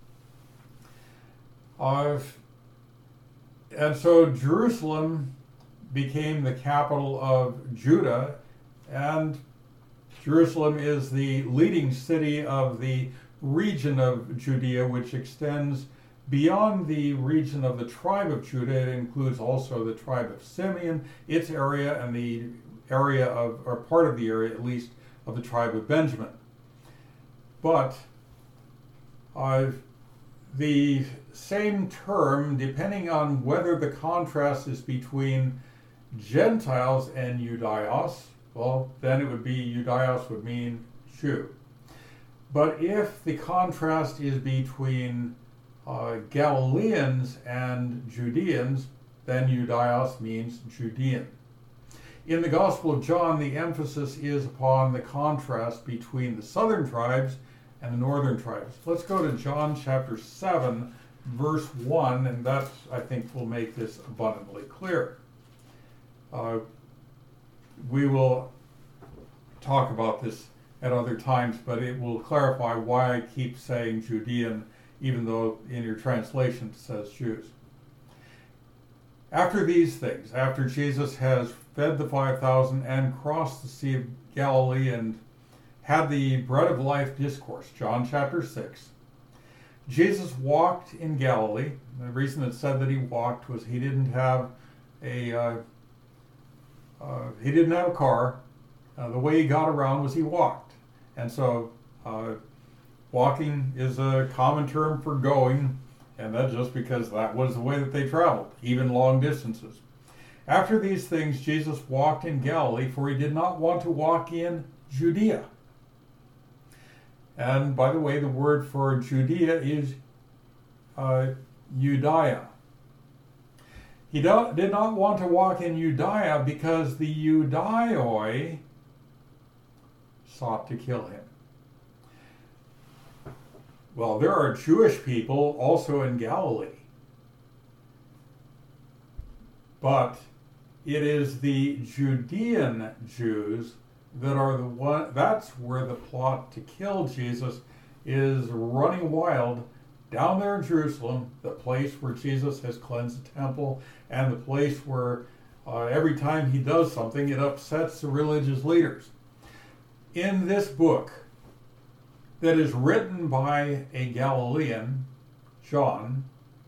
Uh, and so Jerusalem became the capital of Judah, and Jerusalem is the leading city of the region of Judea, which extends beyond the region of the tribe of Judah. It includes also the tribe of Simeon, its area, and the area of, or part of the area at least, of the tribe of Benjamin. But uh, the same term, depending on whether the contrast is between Gentiles and Judaios, well, then it would be, Judaios would mean Jew. But if the contrast is between Uh, Galileans and Judeans, then Judaios means Judean. In the Gospel of John, the emphasis is upon the contrast between the southern tribes and the northern tribes. Let's go to John chapter seven, verse one, and that, I think, will make this abundantly clear. Uh, we will talk about this at other times, but it will clarify why I keep saying Judean, even though in your translation it says Jews. After these things, after Jesus has fed the five thousand and crossed the Sea of Galilee and had the bread of life discourse, John chapter six, Jesus walked in Galilee. The reason it said that he walked was he didn't have a uh, uh, he didn't have a car. Uh, the way he got around was he walked. And so uh, walking is a common term for going, and that's just because that was the way that they traveled, even long distances. After these things, Jesus walked in Galilee, for he did not want to walk in Judea. And by the way, the word for Judea is uh, Judea. He do, did not want to walk in Judea because the Judaioi sought to kill him. Well, there are Jewish people also in Galilee. But it is the Judean Jews that are the one, that's where the plot to kill Jesus is running wild down there in Jerusalem, the place where Jesus has cleansed the temple, and the place where uh, every time he does something, it upsets the religious leaders. In this book that is written by a Galilean, John,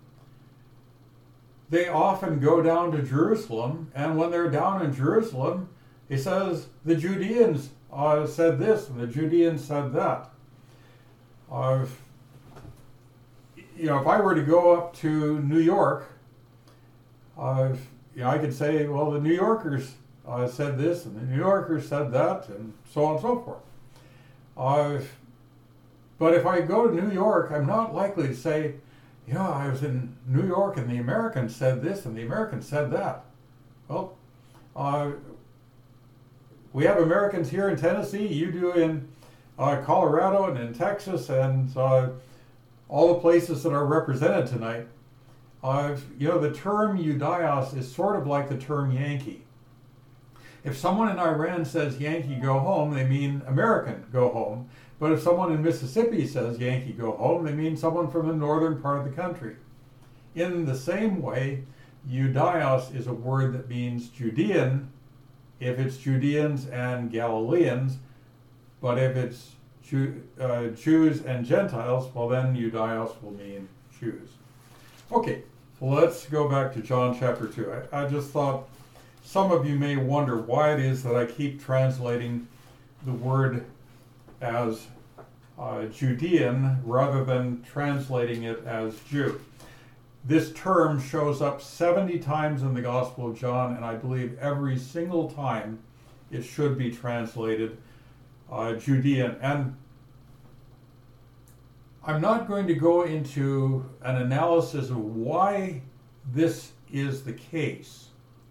they often go down to Jerusalem, and when they're down in Jerusalem, he says the Judeans uh, said this and the Judeans said that. Uh, you know, if I were to go up to New York, uh, you know, I could say, well, the New Yorkers uh, said this and the New Yorkers said that, and so on and so forth. Uh, but if I go to New York, I'm not likely to say, yeah, I was in New York and the Americans said this and the Americans said that. Well, uh, we have Americans here in Tennessee, you do in uh, Colorado and in Texas and uh, all the places that are represented tonight. Uh, you know, the term Judaios is sort of like the term Yankee. If someone in Iran says Yankee go home, they mean American go home. But if someone in Mississippi says Yankee go home, they mean someone from the northern part of the country. In the same way, Judaios is a word that means Judean if it's Judeans and Galileans, but if it's Jew, uh, Jews and Gentiles, well then Judaios will mean Jews. Okay, so let's go back to John chapter two. I, I just thought some of you may wonder why it is that I keep translating the word as uh, Judean rather than translating it as Jew. This term shows up seventy times in the Gospel of John, and I believe every single time it should be translated uh, Judean. And I'm not going to go into an analysis of why this is the case,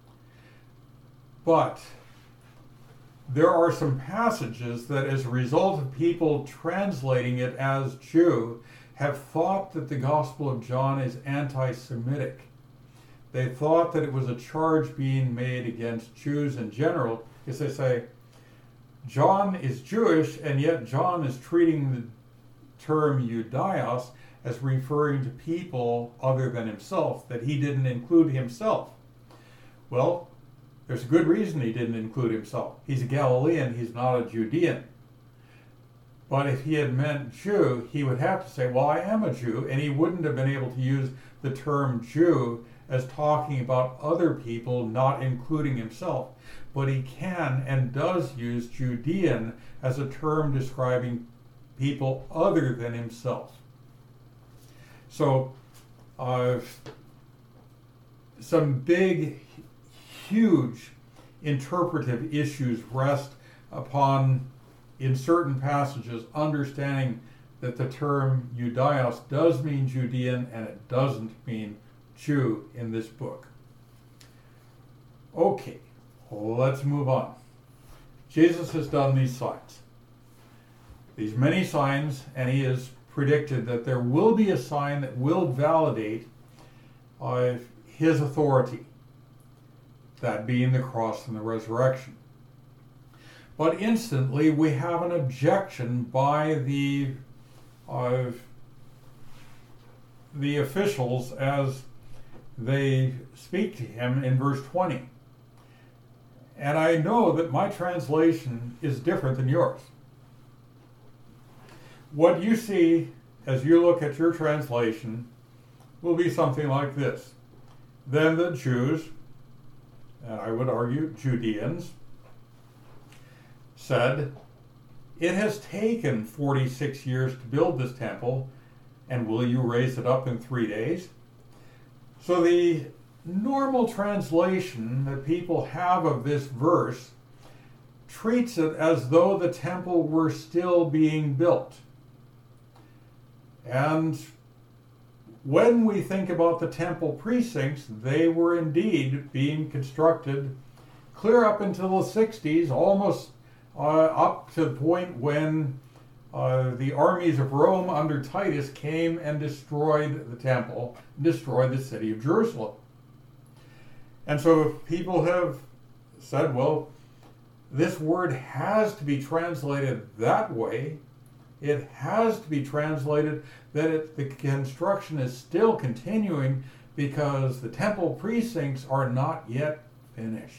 but there are some passages that, as a result of people translating it as Jew, have thought that the Gospel of John is anti-Semitic. They thought that it was a charge being made against Jews in general, because they say, John is Jewish, and yet John is treating the term Judaios as referring to people other than himself, that he didn't include himself. Well, there's a good reason he didn't include himself. He's a Galilean, he's not a Judean. But if he had meant Jew, he would have to say, well, I am a Jew, and he wouldn't have been able to use the term Jew as talking about other people, not including himself. But he can and does use Judean as a term describing people other than himself. So, uh, some big, huge interpretive issues rest upon, in certain passages, understanding that the term Judaios does mean Judean and it doesn't mean Jew in this book. Okay, let's move on. Jesus has done these signs. These many signs, and he has predicted that there will be a sign that will validate uh, his authority, that being the cross and the resurrection. But instantly we have an objection by the uh, the officials as they speak to him in verse twenty. And I know that my translation is different than yours. What you see as you look at your translation will be something like this. Then the Jews, and I would argue Judeans, said, it has taken forty-six years to build this temple, and will you raise it up in three days? So the normal translation that people have of this verse treats it as though the temple were still being built. And when we think about the temple precincts, they were indeed being constructed clear up until the sixties, almost uh, up to the point when uh, the armies of Rome under Titus came and destroyed the temple, destroyed the city of Jerusalem. And so people have said, well, this word has to be translated that way. It has to be translated that it, the construction is still continuing because the temple precincts are not yet finished.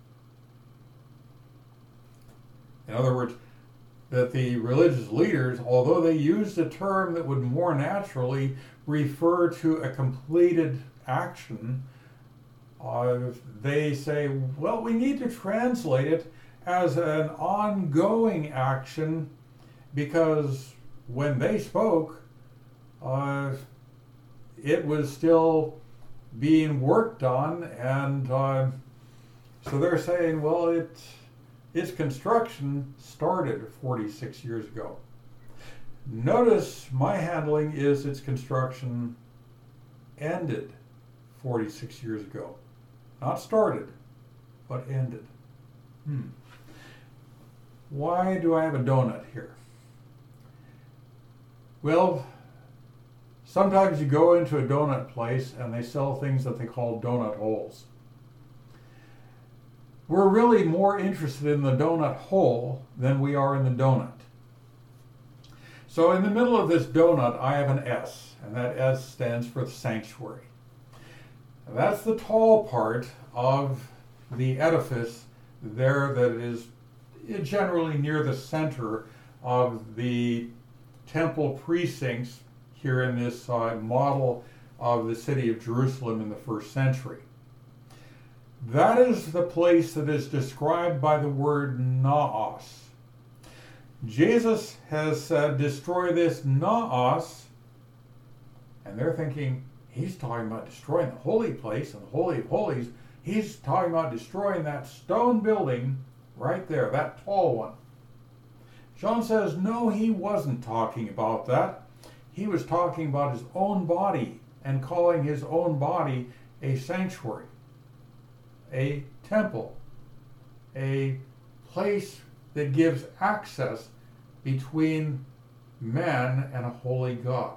In other words, that the religious leaders, although they used a term that would more naturally refer to a completed action, uh, they say, well, we need to translate it as an ongoing action, because when they spoke, uh, it was still being worked on, and uh, so they're saying, well, it, its construction started forty-six years ago. Notice my handling is its construction ended forty-six years ago. Not started, but ended. Hmm. Why do I have a donut here? Well, sometimes you go into a donut place and they sell things that they call donut holes. We're really more interested in the donut hole than we are in the donut. So in the middle of this donut, I have an S, and that S stands for sanctuary. And that's the tall part of the edifice there that is generally near the center of the temple precincts here in this uh, model of the city of Jerusalem in the first century. That is the place that is described by the word naos. Jesus has said, destroy this naos, and they're thinking, he's talking about destroying the holy place and the Holy of Holies. He's talking about destroying that stone building right there, that tall one. John says, no, he wasn't talking about that. He was talking about his own body and calling his own body a sanctuary, a temple, a place that gives access between man and a holy God.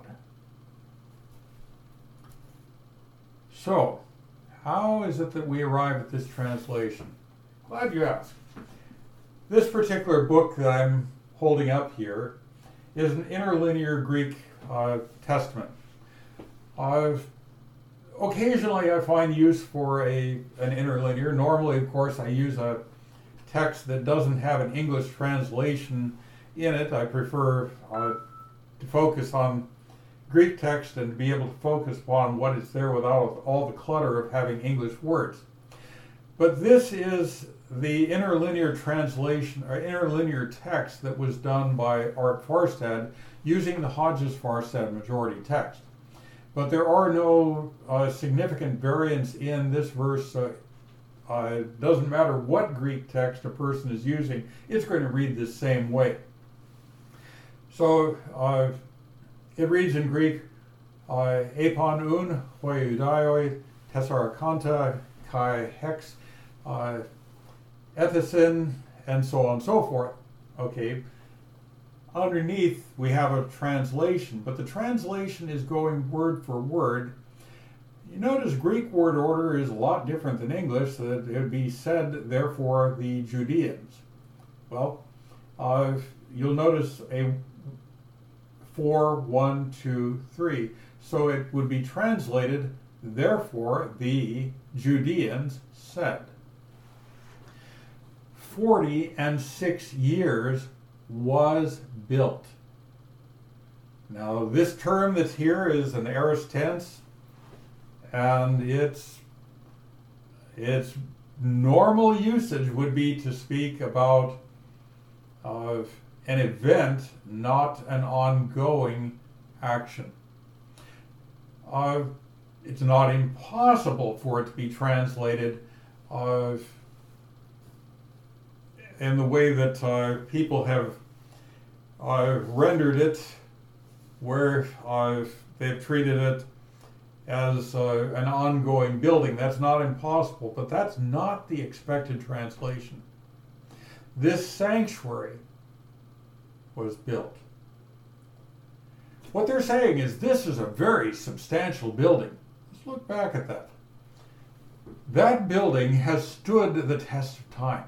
So, how is it that we arrive at this translation? Glad you asked. This particular book that I'm holding up here is an interlinear Greek uh, testament. Uh, occasionally I find use for a an interlinear. Normally, of course, I use a text that doesn't have an English translation in it. I prefer uh, to focus on Greek text and to be able to focus upon what is there without all the clutter of having English words. But this is the interlinear translation or interlinear text that was done by Art Farstad using the Hodges Farstad majority text. But there are no uh, significant variants in this verse. Uh, uh, it doesn't matter what Greek text a person is using, it's going to read the same way. So uh, it reads in Greek, Epon un hoi udaioi tessarakanta kai hex uh, Ethesin, and so on and so forth. Okay. Underneath, we have a translation, but the translation is going word for word. You notice Greek word order is a lot different than English, so that it would be said, therefore, the Judeans. Well, uh, you'll notice a four, one, two, three. So it would be translated, therefore, the Judeans said. Forty and six years was built. Now, this term that's here is an aorist tense, and it's it's normal usage would be to speak about uh, an event, not an ongoing action. Uh, it's not impossible for it to be translated uh, in the way that uh, people have uh, rendered it, where uh, they've treated it as uh, an ongoing building. That's not impossible, but that's not the expected translation. This sanctuary was built. What they're saying is this is a very substantial building. Let's look back at that. That building has stood the test of time.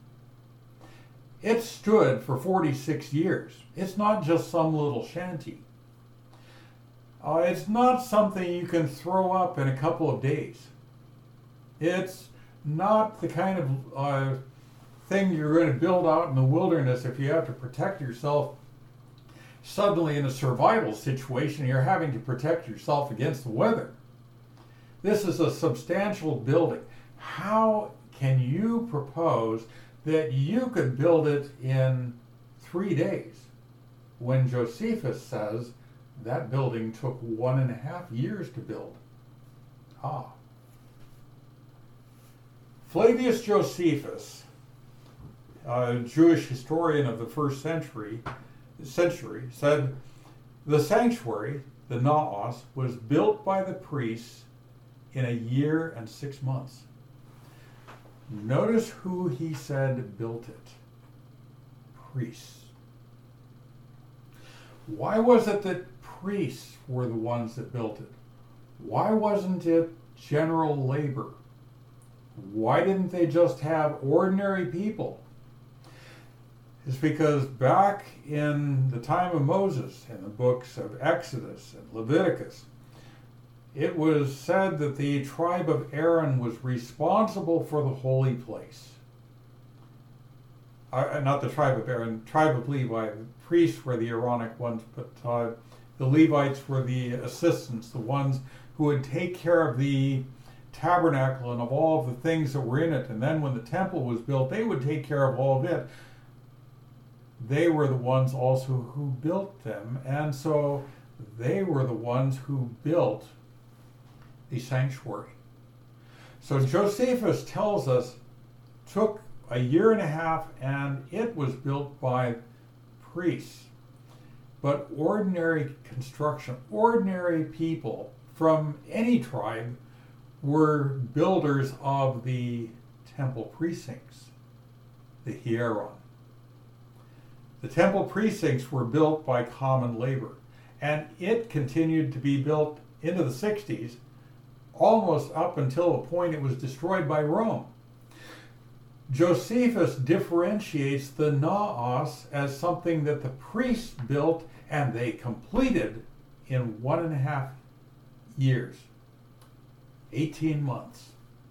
It stood for forty-six years. It's not just some little shanty. Uh, it's not something you can throw up in a couple of days. It's not the kind of uh, thing you're going to build out in the wilderness if you have to protect yourself suddenly in a survival situation. You're having to protect yourself against the weather. This is a substantial building. How can you propose that you could build it in three days when Josephus says that building took one and a half years to build? Ah. Flavius Josephus, a Jewish historian of the first century, century said the sanctuary, the naos, was built by the priests in a year and six months. Notice who he said built it. Priests. Why was it that priests were the ones that built it? Why wasn't it general labor? Why didn't they just have ordinary people? It's because back in the time of Moses, in the books of Exodus and Leviticus, it was said that the tribe of Aaron was responsible for the holy place. Uh, not the tribe of Aaron, tribe of Levi. The priests were the Aaronic ones, but uh, the Levites were the assistants, the ones who would take care of the tabernacle and of all of the things that were in it. And then when the temple was built, they would take care of all of it. They were the ones also who built them, and so they were the ones who built the sanctuary. So Josephus tells us took a year and a half, and it was built by priests. But ordinary construction, ordinary people from any tribe were builders of the temple precincts, the hieron. The temple precincts were built by common labor, and it continued to be built into the sixties, almost up until the point it was destroyed by Rome. Josephus differentiates the naos as something that the priests built and they completed in one and a half years, eighteen months.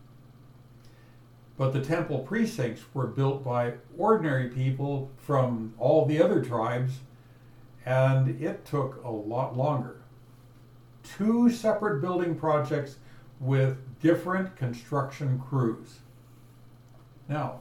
But the temple precincts were built by ordinary people from all the other tribes, and it took a lot longer. Two separate building projects with different construction crews. Now,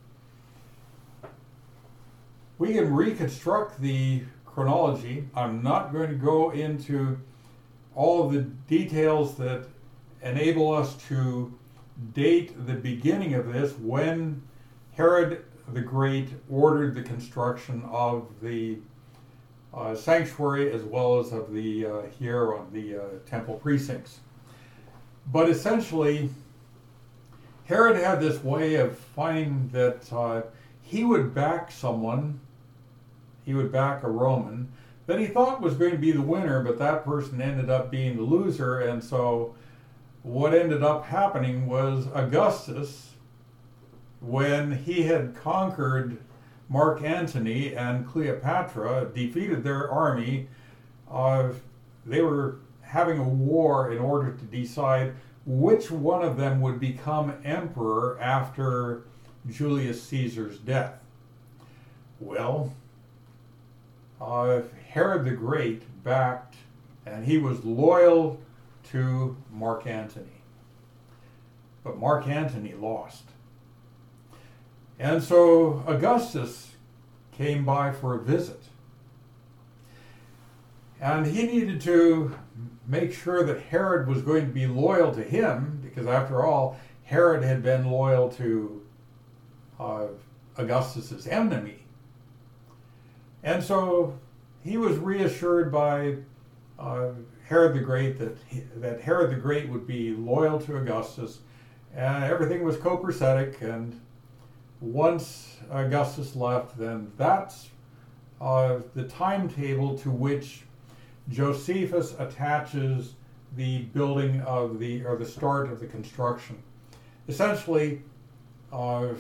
we can reconstruct the chronology. I'm not going to go into all of the details that enable us to date the beginning of this, when Herod the Great ordered the construction of the uh, sanctuary as well as of the uh, hieron, the uh, temple precincts. But essentially, Herod had this way of finding that uh, he would back someone, he would back a Roman, that he thought was going to be the winner, but that person ended up being the loser, and so what ended up happening was Augustus, when he had conquered Mark Antony and Cleopatra, defeated their army, uh, they were having a war in order to decide which one of them would become emperor after Julius Caesar's death. Well, uh, Herod the Great backed, and he was loyal to Mark Antony. But Mark Antony lost. And so Augustus came by for a visit. And he needed to make sure that Herod was going to be loyal to him, because after all, Herod had been loyal to uh, Augustus's enemy. And so he was reassured by uh, Herod the Great that, he, that Herod the Great would be loyal to Augustus, and everything was copacetic. And once Augustus left, then that's uh, the timetable to which Josephus attaches the building of the, or the start of the construction. Essentially, uh,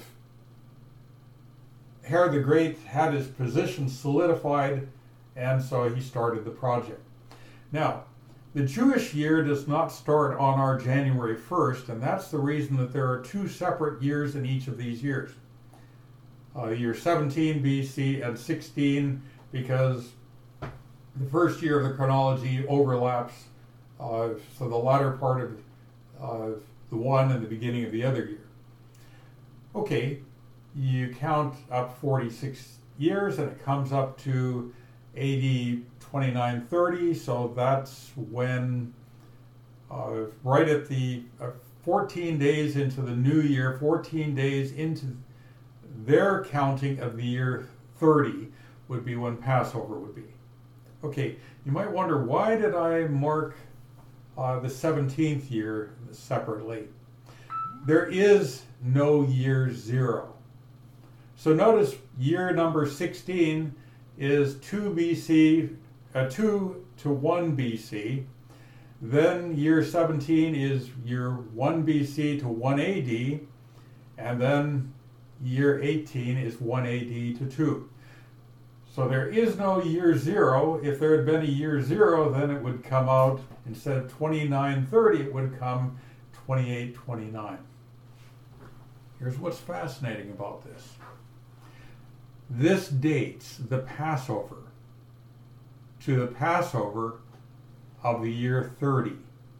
Herod the Great had his position solidified, and so he started the project. Now, the Jewish year does not start on our January first, and that's the reason that there are two separate years in each of these years. Uh, year seventeen B C and sixteen, because the first year of the chronology overlaps, uh, so the latter part of uh, the one and the beginning of the other year. Okay, you count up forty-six years and it comes up to A D twenty-nine thirty, so that's when, uh, right at the uh, fourteen days into the new year, fourteen days into their counting of the year thirty would be when Passover would be. Okay, you might wonder, why did I mark uh, the seventeenth year separately? There is no year zero. So notice year number sixteen is two B C, uh, two to one B C. Then year seventeen is year one B C to one A D. And then year eighteen is one A D to two. So there is no year zero. If there had been a year zero, then it would come out, instead of twenty-nine thirty, it would come twenty-eight twenty-nine. Here's what's fascinating about this. This dates the Passover to the Passover of the year thirty.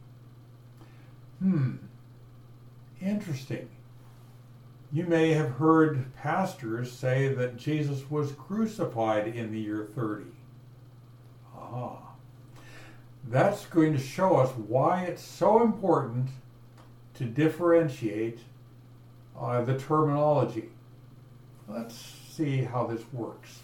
Hmm, interesting. You may have heard pastors say that Jesus was crucified in the year thirty. Ah, that's going to show us why it's so important to differentiate uh, the terminology. Let's see how this works.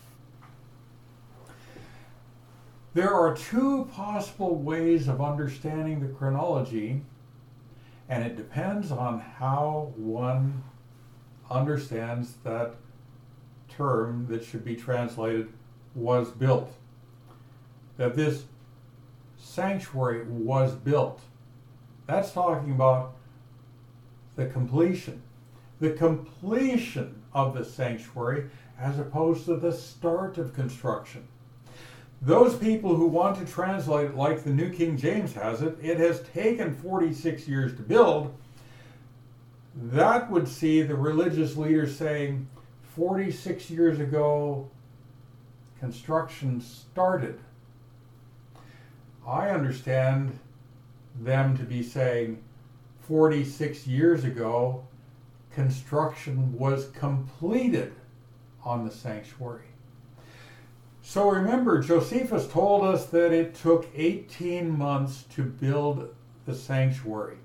There are two possible ways of understanding the chronology, and it depends on how one understands that term that should be translated was built. That this sanctuary was built. That's talking about the completion. The completion of the sanctuary as opposed to the start of construction. Those people who want to translate it like the New King James has it, it has taken forty-six years to build. That would see the religious leaders saying, forty-six years ago, construction started. I understand them to be saying, forty-six years ago, construction was completed on the sanctuary. So remember, Josephus told us that it took eighteen months to build the sanctuary.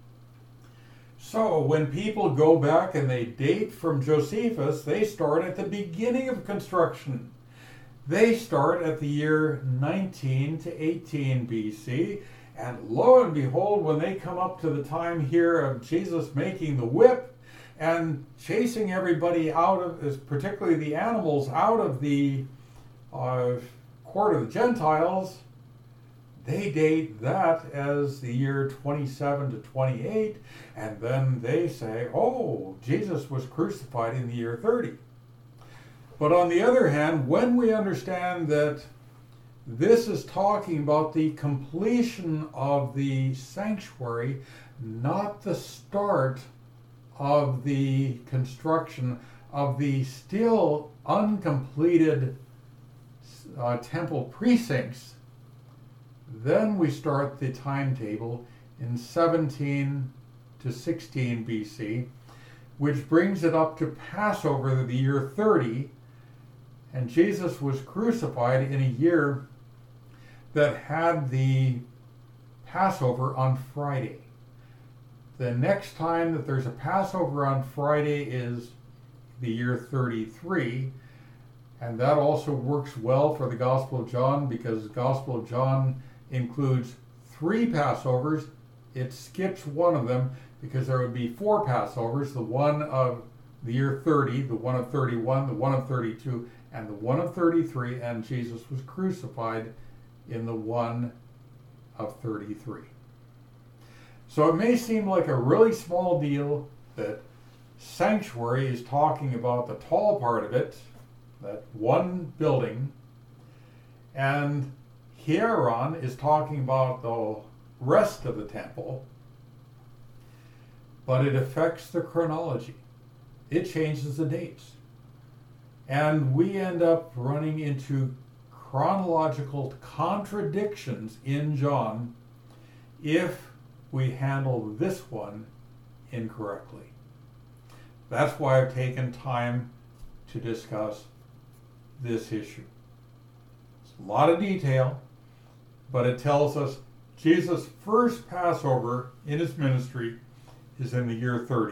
So when people go back and they date from Josephus, they start at the beginning of construction. They start at the year nineteen to eighteen B C, and lo and behold, when they come up to the time here of Jesus making the whip and chasing everybody out of, particularly the animals, out of the uh, court of the Gentiles, they date that as the year twenty-seven to twenty-eight, and then they say, oh, Jesus was crucified in the year thirty. But on the other hand, when we understand that this is talking about the completion of the sanctuary, not the start of the construction of the still uncompleted uh, temple precincts, then we start the timetable in seventeen to sixteen B C, which brings it up to Passover, the year thirty, and Jesus was crucified in a year that had the Passover on Friday. The next time that there's a Passover on Friday is the year thirty-three, and that also works well for the Gospel of John because the Gospel of John includes three Passovers. It skips one of them because there would be four Passovers, the one of the year thirty, the one of thirty-one, the one of thirty-two, and the one of thirty-three, and Jesus was crucified in the one of thirty-three. So it may seem like a really small deal that sanctuary is talking about the tall part of it, that one building, and Hieron is talking about the rest of the temple, but it affects the chronology. It changes the dates. And we end up running into chronological contradictions in John if we handle this one incorrectly. That's why I've taken time to discuss this issue. It's a lot of detail, but it tells us Jesus' first Passover in his ministry is in the year thirty.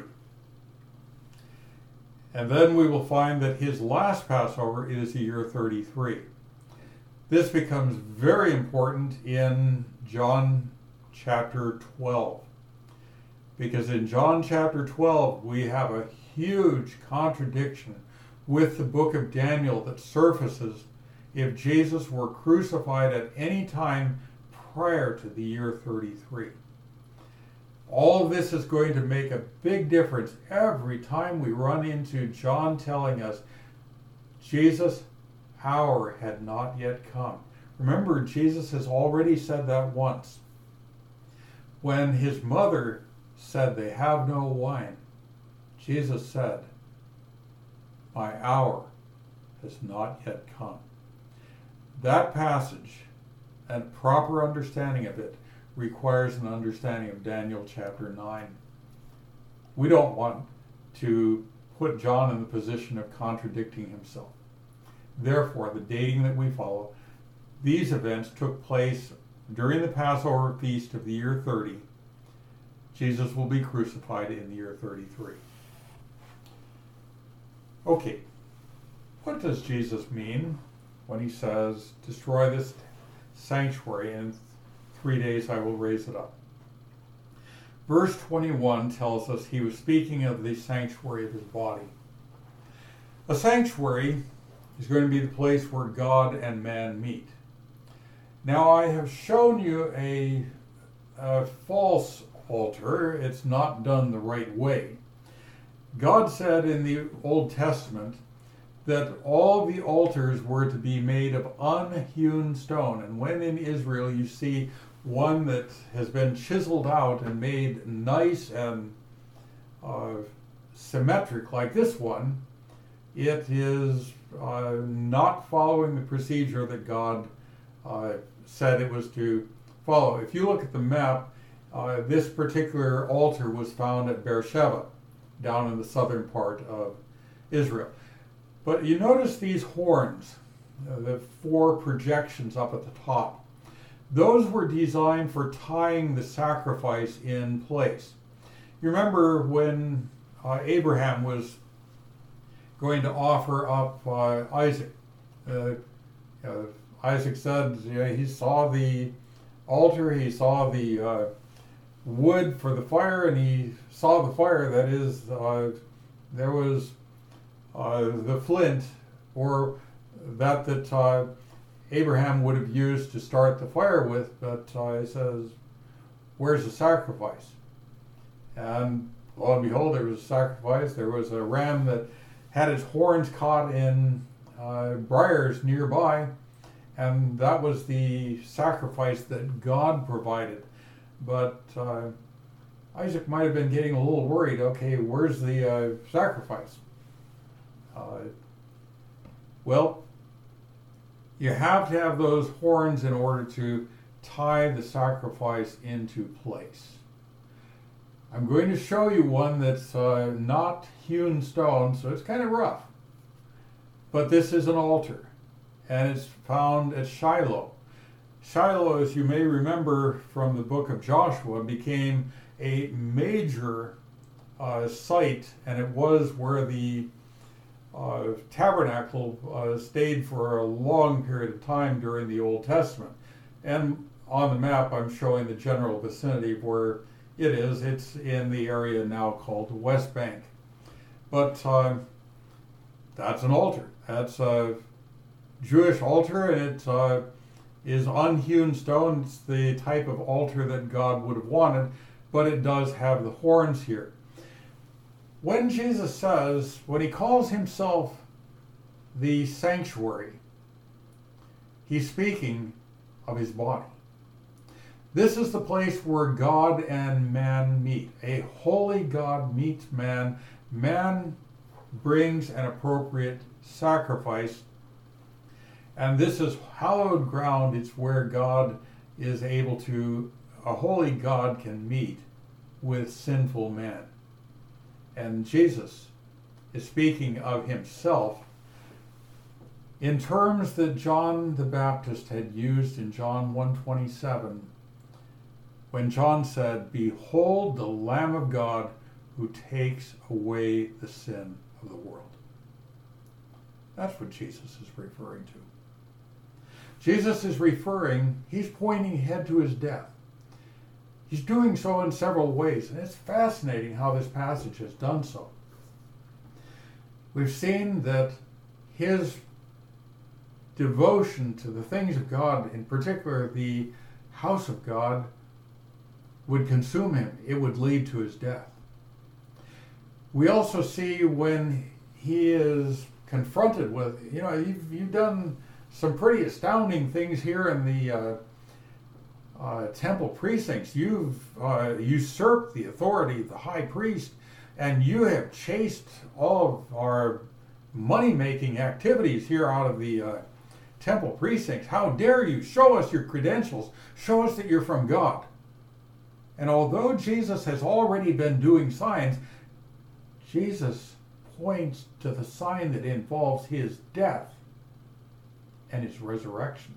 And then we will find that his last Passover is the year thirty-three. This becomes very important in John chapter twelve. Because in John chapter twelve, we have a huge contradiction with the book of Daniel that surfaces if Jesus were crucified at any time prior to the year thirty-three. All of this is going to make a big difference every time we run into John telling us Jesus' hour had not yet come. Remember, Jesus has already said that once. When his mother said they have no wine, Jesus said, my hour has not yet come. That passage and proper understanding of it requires an understanding of Daniel chapter nine. We don't want to put John in the position of contradicting himself. Therefore, the dating that we follow, these events took place during the Passover feast of the year thirty. Jesus will be crucified in the year thirty-three. Okay, what does Jesus mean when he says, destroy this sanctuary and in three days I will raise it up? Verse twenty-one tells us he was speaking of the sanctuary of his body. A sanctuary is going to be the place where God and man meet. Now I have shown you a, a false altar. It's not done the right way. God said in the Old Testament that all the altars were to be made of unhewn stone. And when in Israel you see one that has been chiseled out and made nice and uh, symmetric like this one, it is uh, not following the procedure that God uh, said it was to follow. If you look at the map, uh, this particular altar was found at Beersheba, down in the southern part of Israel. But you notice these horns, uh, the four projections up at the top. Those were designed for tying the sacrifice in place. You remember when uh, Abraham was going to offer up uh, Isaac. Uh, uh, Isaac said, yeah, he saw the altar, he saw the uh, wood for the fire, and he saw the fire. That is, uh, there was uh, the flint, or that that uh, Abraham would have used to start the fire with, but uh, he says, where's the sacrifice? And lo and behold, there was a sacrifice. There was a ram that had its horns caught in uh, briars nearby, and that was the sacrifice that God provided. But uh, Isaac might have been getting a little worried. Okay, where's the uh, sacrifice? Uh, well, you have to have those horns in order to tie the sacrifice into place. I'm going to show you one that's uh, not hewn stone, so it's kind of rough. But this is an altar, and it's found at Shiloh. Shiloh, as you may remember from the book of Joshua, became a major uh, site, and it was where the uh, tabernacle uh, stayed for a long period of time during the Old Testament. And on the map, I'm showing the general vicinity of where it is. It's in the area now called the West Bank. But uh, that's an altar. That's a Jewish altar, and it uh, is unhewn stone. It's the type of altar that God would have wanted, but it does have the horns here. When Jesus says, when he calls himself the sanctuary, he's speaking of his body. This is the place where God and man meet. A holy God meets man. Man brings an appropriate sacrifice. And this is hallowed ground. It's where God is able to, a holy God can meet with sinful man. And Jesus is speaking of himself in terms that John the Baptist had used in John one twenty-seven, when John said, "Behold the Lamb of God who takes away the sin of the world." That's what Jesus is referring to. Jesus is referring, he's pointing ahead to his death. He's doing so in several ways, and it's fascinating how this passage has done so. We've seen that his devotion to the things of God, in particular the house of God, would consume him. It would lead to his death. We also see when he is confronted with, you know, you've, you've done some pretty astounding things here in the uh, uh, temple precincts. You've uh, usurped the authority of the high priest, and you have chased all of our money-making activities here out of the uh, temple precincts. How dare you? Show us your credentials. Show us that you're from God. And although Jesus has already been doing signs, Jesus points to the sign that involves his death and his resurrection.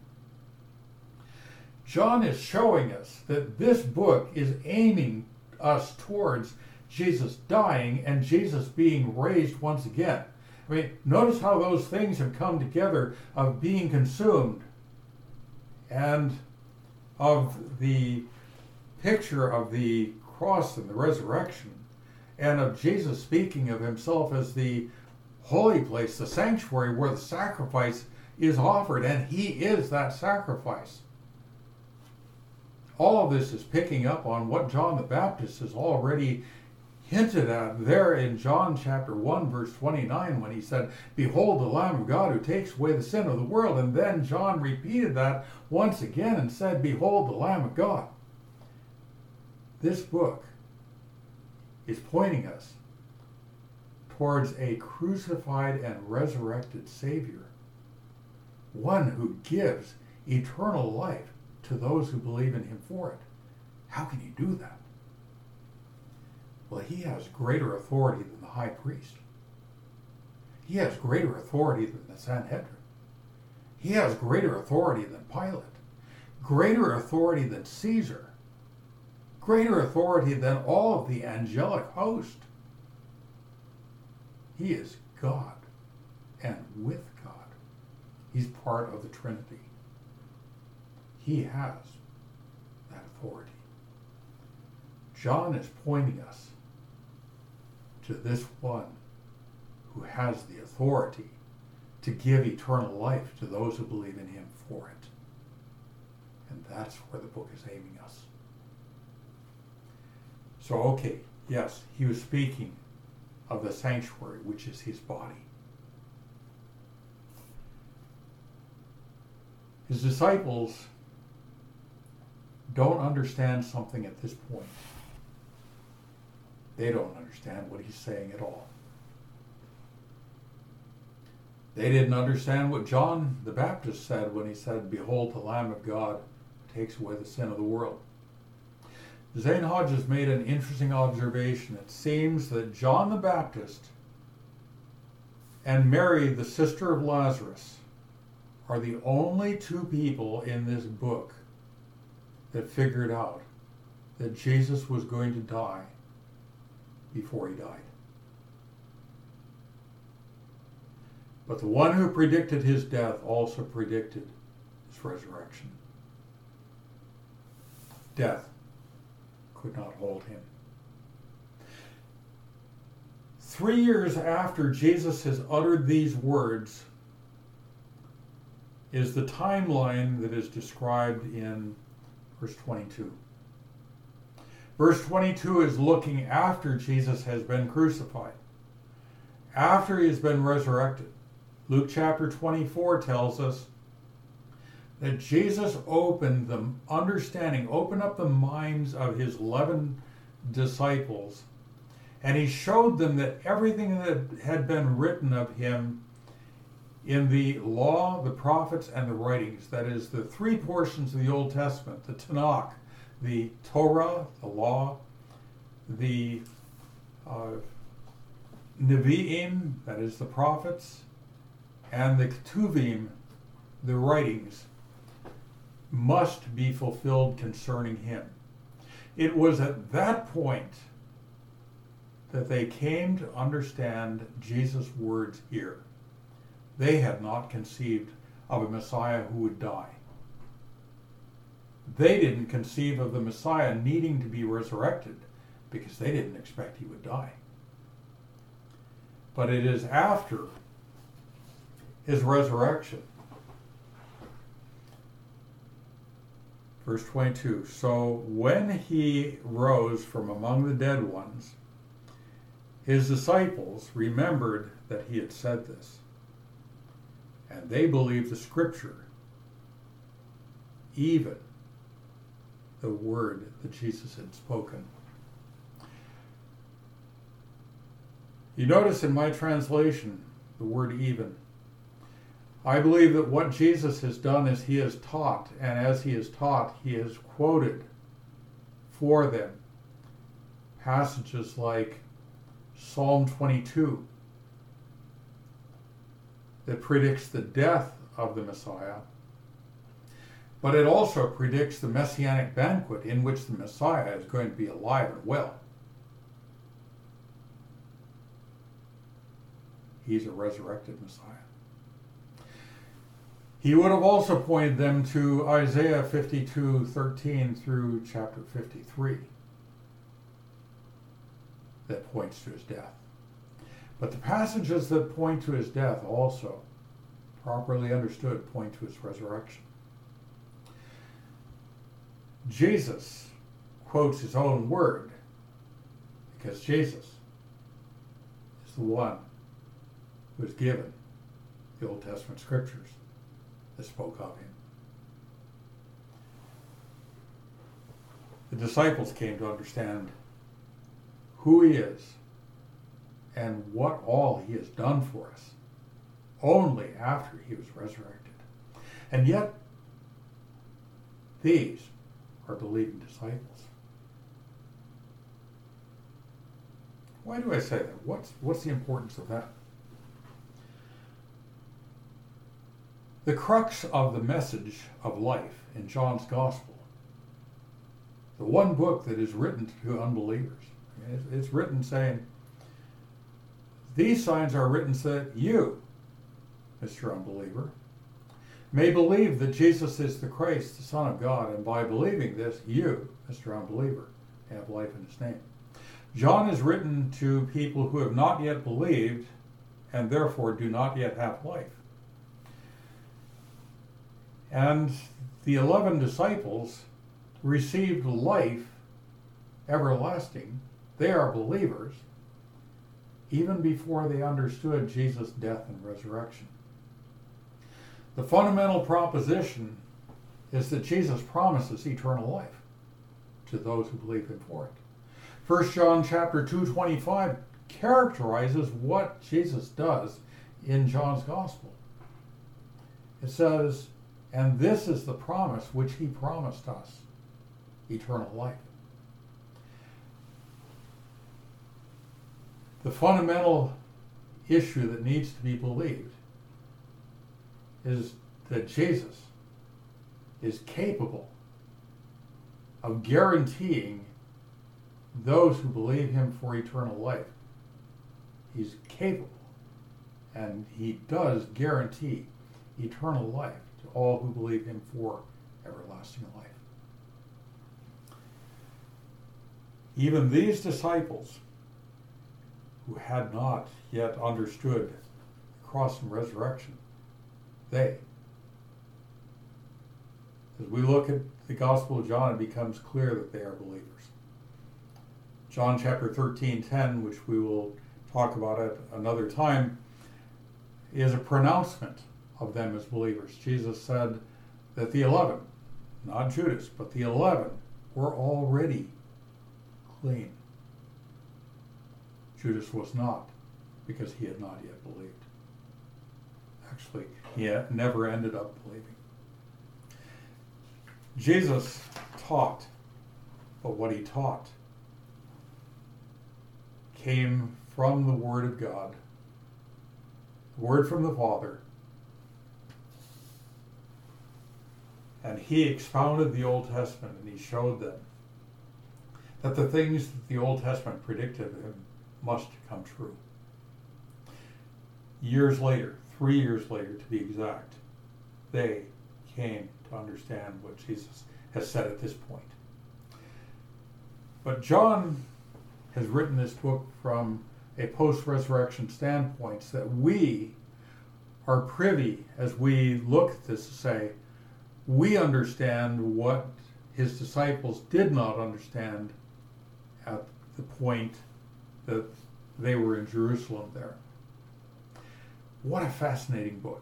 John is showing us that this book is aiming us towards Jesus dying and Jesus being raised once again. I mean, notice how those things have come together of being consumed and of the picture of the cross and the resurrection, and of Jesus speaking of himself as the holy place, the sanctuary where the sacrifice is offered, and he is that sacrifice. All of this is picking up on what John the Baptist has already hinted at there in John chapter one, verse twenty-nine, when he said, "Behold the Lamb of God who takes away the sin of the world." And then John repeated that once again and said, "Behold the Lamb of God." This book is pointing us towards a crucified and resurrected Savior, one who gives eternal life to those who believe in him for it. How can he do that? Well, he has greater authority than the high priest. He has greater authority than the Sanhedrin. He has greater authority than Pilate, greater authority than Caesar, greater authority than all of the angelic host. He is God and with God. He's part of the Trinity. He has that authority. John is pointing us to this one who has the authority to give eternal life to those who believe in him for it. And that's where the book is aiming us. So, okay, yes, he was speaking of the sanctuary, which is his body. His disciples don't understand something at this point. They don't understand what he's saying at all. They didn't understand what John the Baptist said when he said, "Behold the Lamb of God who takes away the sin of the world." The Zane Hodges made an interesting observation. It seems that John the Baptist and Mary, the sister of Lazarus, are the only two people in this book that figured out that Jesus was going to die before he died. But the one who predicted his death also predicted his resurrection. Death could not hold him. Three years after Jesus has uttered these words is the timeline that is described in verse twenty-two. Verse twenty-two is looking after Jesus has been crucified, after he has been resurrected. Luke chapter twenty-four tells us that Jesus opened the understanding, opened up the minds of his eleven disciples, and he showed them that everything that had been written of him in the law, the prophets, and the writings, that is, the three portions of the Old Testament, the Tanakh, the Torah, the law, the uh, Nevi'im, that is, the prophets, and the Ketuvim, the writings, must be fulfilled concerning him. It was at that point that they came to understand Jesus' words here. They had not conceived of a Messiah who would die. They didn't conceive of the Messiah needing to be resurrected because they didn't expect he would die. But it is after his resurrection. Verse twenty-two, so when he rose from among the dead ones, his disciples remembered that he had said this, and they believed the scripture, even the word that Jesus had spoken. You notice in my translation the word even. I believe that what Jesus has done is he has taught, and as he has taught, he has quoted for them passages like Psalm twenty-two that predicts the death of the Messiah, but it also predicts the messianic banquet in which the Messiah is going to be alive and well. He's a resurrected Messiah. He would have also pointed them to Isaiah fifty-two thirteen through chapter fifty-three that points to his death. But the passages that point to his death also, properly understood, point to his resurrection. Jesus quotes his own word because Jesus is the one who is given the Old Testament scriptures that spoke of him. The disciples came to understand who he is and what all he has done for us only after he was resurrected. And yet, these are believing disciples. Why do I say that? What's, what's the importance of that? The crux of the message of life in John's Gospel, the one book that is written to unbelievers, it's written saying, these signs are written so that you, Mister Unbeliever, may believe that Jesus is the Christ, the Son of God, and by believing this, you, Mister Unbeliever, have life in his name. John is written to people who have not yet believed and therefore do not yet have life. And the eleven disciples received life everlasting. They are believers even before they understood Jesus' death and resurrection. The fundamental proposition is that Jesus promises eternal life to those who believe him for it. First John chapter two twenty-five characterizes what Jesus does in John's Gospel. It says, and this is the promise which he promised us, eternal life. The fundamental issue that needs to be believed is that Jesus is capable of guaranteeing those who believe him for eternal life. He's capable, and he does guarantee eternal life to all who believe him for everlasting life. Even these disciples, who had not yet understood the cross and resurrection, they, as we look at the Gospel of John, it becomes clear that they are believers. John chapter thirteen ten, which we will talk about at another time, is a pronouncement of them as believers. Jesus said that the eleven, not Judas, but the eleven, were already clean. Judas was not, because he had not yet believed. Actually, he had never ended up believing. Jesus taught, but what he taught came from the Word of God, the Word from the Father, and he expounded the Old Testament, and he showed them that the things that the Old Testament predicted of him must come true. Years later, three years later to be exact, they came to understand what Jesus has said at this point. But John has written this book from a post-resurrection standpoint, so that we are privy, as we look at this, to say, we understand what his disciples did not understand at the point that they were in Jerusalem there. What a fascinating book.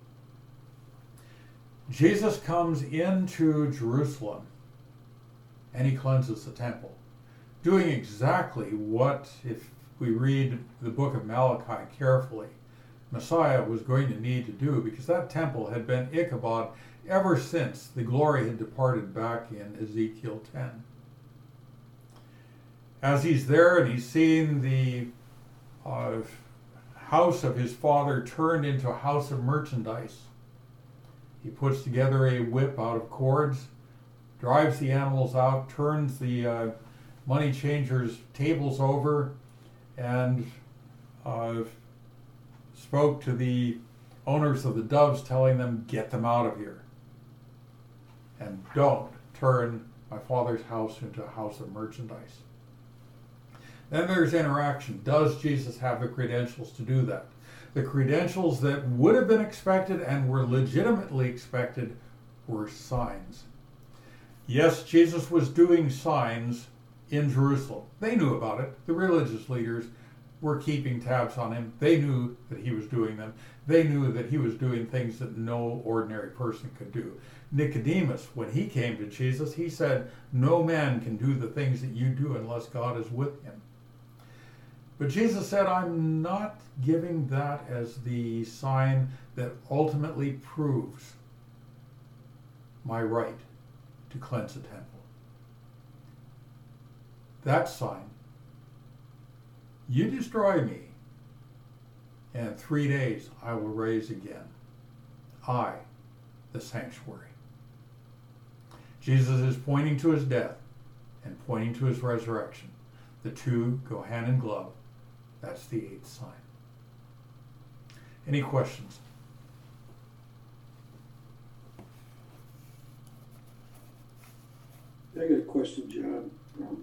Jesus comes into Jerusalem and he cleanses the temple, doing exactly what, if we read the book of Malachi carefully, Messiah was going to need to do, because that temple had been Ichabod ever since the glory had departed back in Ezekiel ten. As he's there and he's seeing the uh, house of his father turned into a house of merchandise, he puts together a whip out of cords, drives the animals out, turns the uh, money changers' tables over, and uh, spoke to the owners of the doves, telling them, get them out of here. And don't turn my father's house into a house of merchandise. Then there's interaction. Does Jesus have the credentials to do that? The credentials that would have been expected and were legitimately expected were signs. Yes, Jesus was doing signs in Jerusalem. They knew about it. The religious leaders were keeping tabs on him. They knew that he was doing them. They knew that he was doing things that no ordinary person could do. Nicodemus, when he came to Jesus, he said, no man can do the things that you do unless God is with him. But Jesus said, I'm not giving that as the sign that ultimately proves my right to cleanse the temple. That sign, you destroy me, and in three days I will raise again. I, the sanctuary. Jesus is pointing to his death and pointing to his resurrection. The two go hand in glove. That's the eighth sign. Any questions? I got a question, John. Um,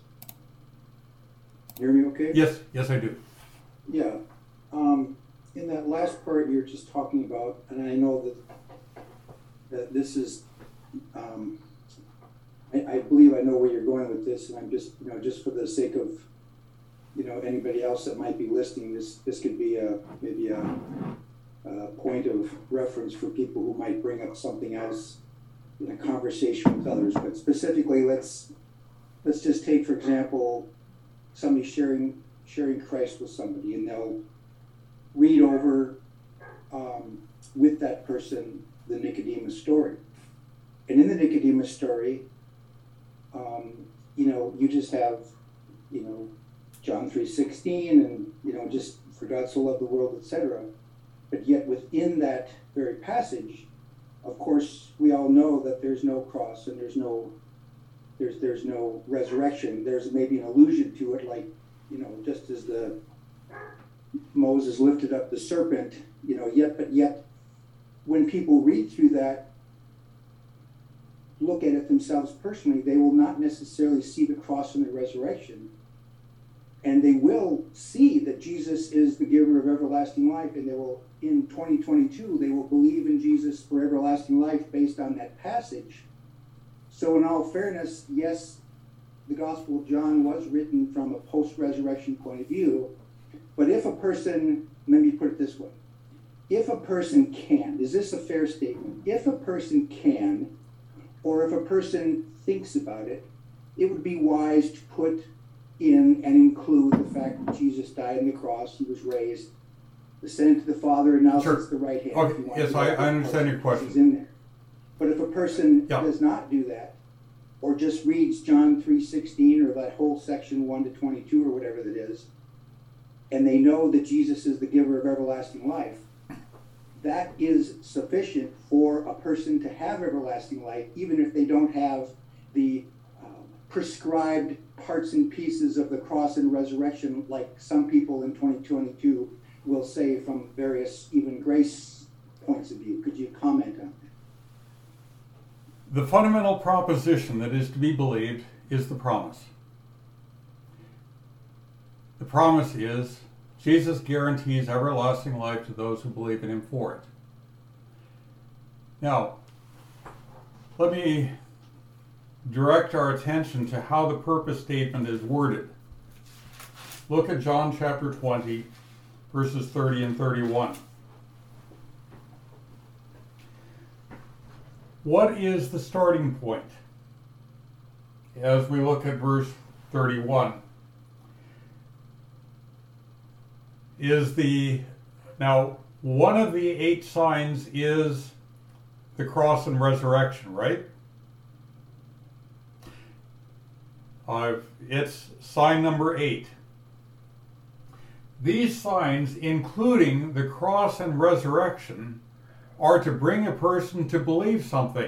hear me okay? Yes, yes I do. Yeah. Um, in that last part you're just talking about, and I know that that this is, um, I, I believe I know where you're going with this, and I'm just, you know, just for the sake of, you know, anybody else that might be listening, this this could be a maybe a, a point of reference for people who might bring up something else in a conversation with others. But specifically, let's let's just take, for example, somebody sharing sharing Christ with somebody, and they'll read over um, with that person the Nicodemus story. And in the Nicodemus story, um, you know, you just have, you know, John three sixteen, and you know, just for God so loved the world, et cetera. But yet within that very passage, of course, we all know that there's no cross and there's no there's there's no resurrection. There's maybe an allusion to it, like, you know, just as the Moses lifted up the serpent, you know, yet but yet when people read through that, look at it themselves personally, they will not necessarily see the cross and the resurrection. And they will see that Jesus is the giver of everlasting life, and they will, in twenty twenty-two, they will believe in Jesus for everlasting life based on that passage. So in all fairness, yes, the Gospel of John was written from a post-resurrection point of view, but if a person, let me put it this way, if a person can, is this a fair statement? If a person can, or if a person thinks about it, it would be wise to put in and include the fact that Jesus died on the cross, he was raised, ascended to the Father, and now Sure. sits at the right hand. Okay. If you want Yes, to I, go I understand your He's question. in there. But if a person Yeah. does not do that, or just reads John three sixteen or that whole section one to twenty-two or whatever that is, and they know that Jesus is the giver of everlasting life, that is sufficient for a person to have everlasting life, even if they don't have the uh, prescribed parts and pieces of the cross and resurrection, like some people in twenty twenty-two will say from various even grace points of view. Could you comment on that? The fundamental proposition that is to be believed is the promise. The promise is Jesus guarantees everlasting life to those who believe in him for it. Now, let me direct our attention to how the purpose statement is worded. Look at John chapter twenty, verses thirty and thirty-one. What is the starting point? As we look at verse thirty-one, is the, now one of the eight signs is the cross and resurrection, right? Uh, it's sign number eight. These signs, including the cross and resurrection, are to bring a person to believe something.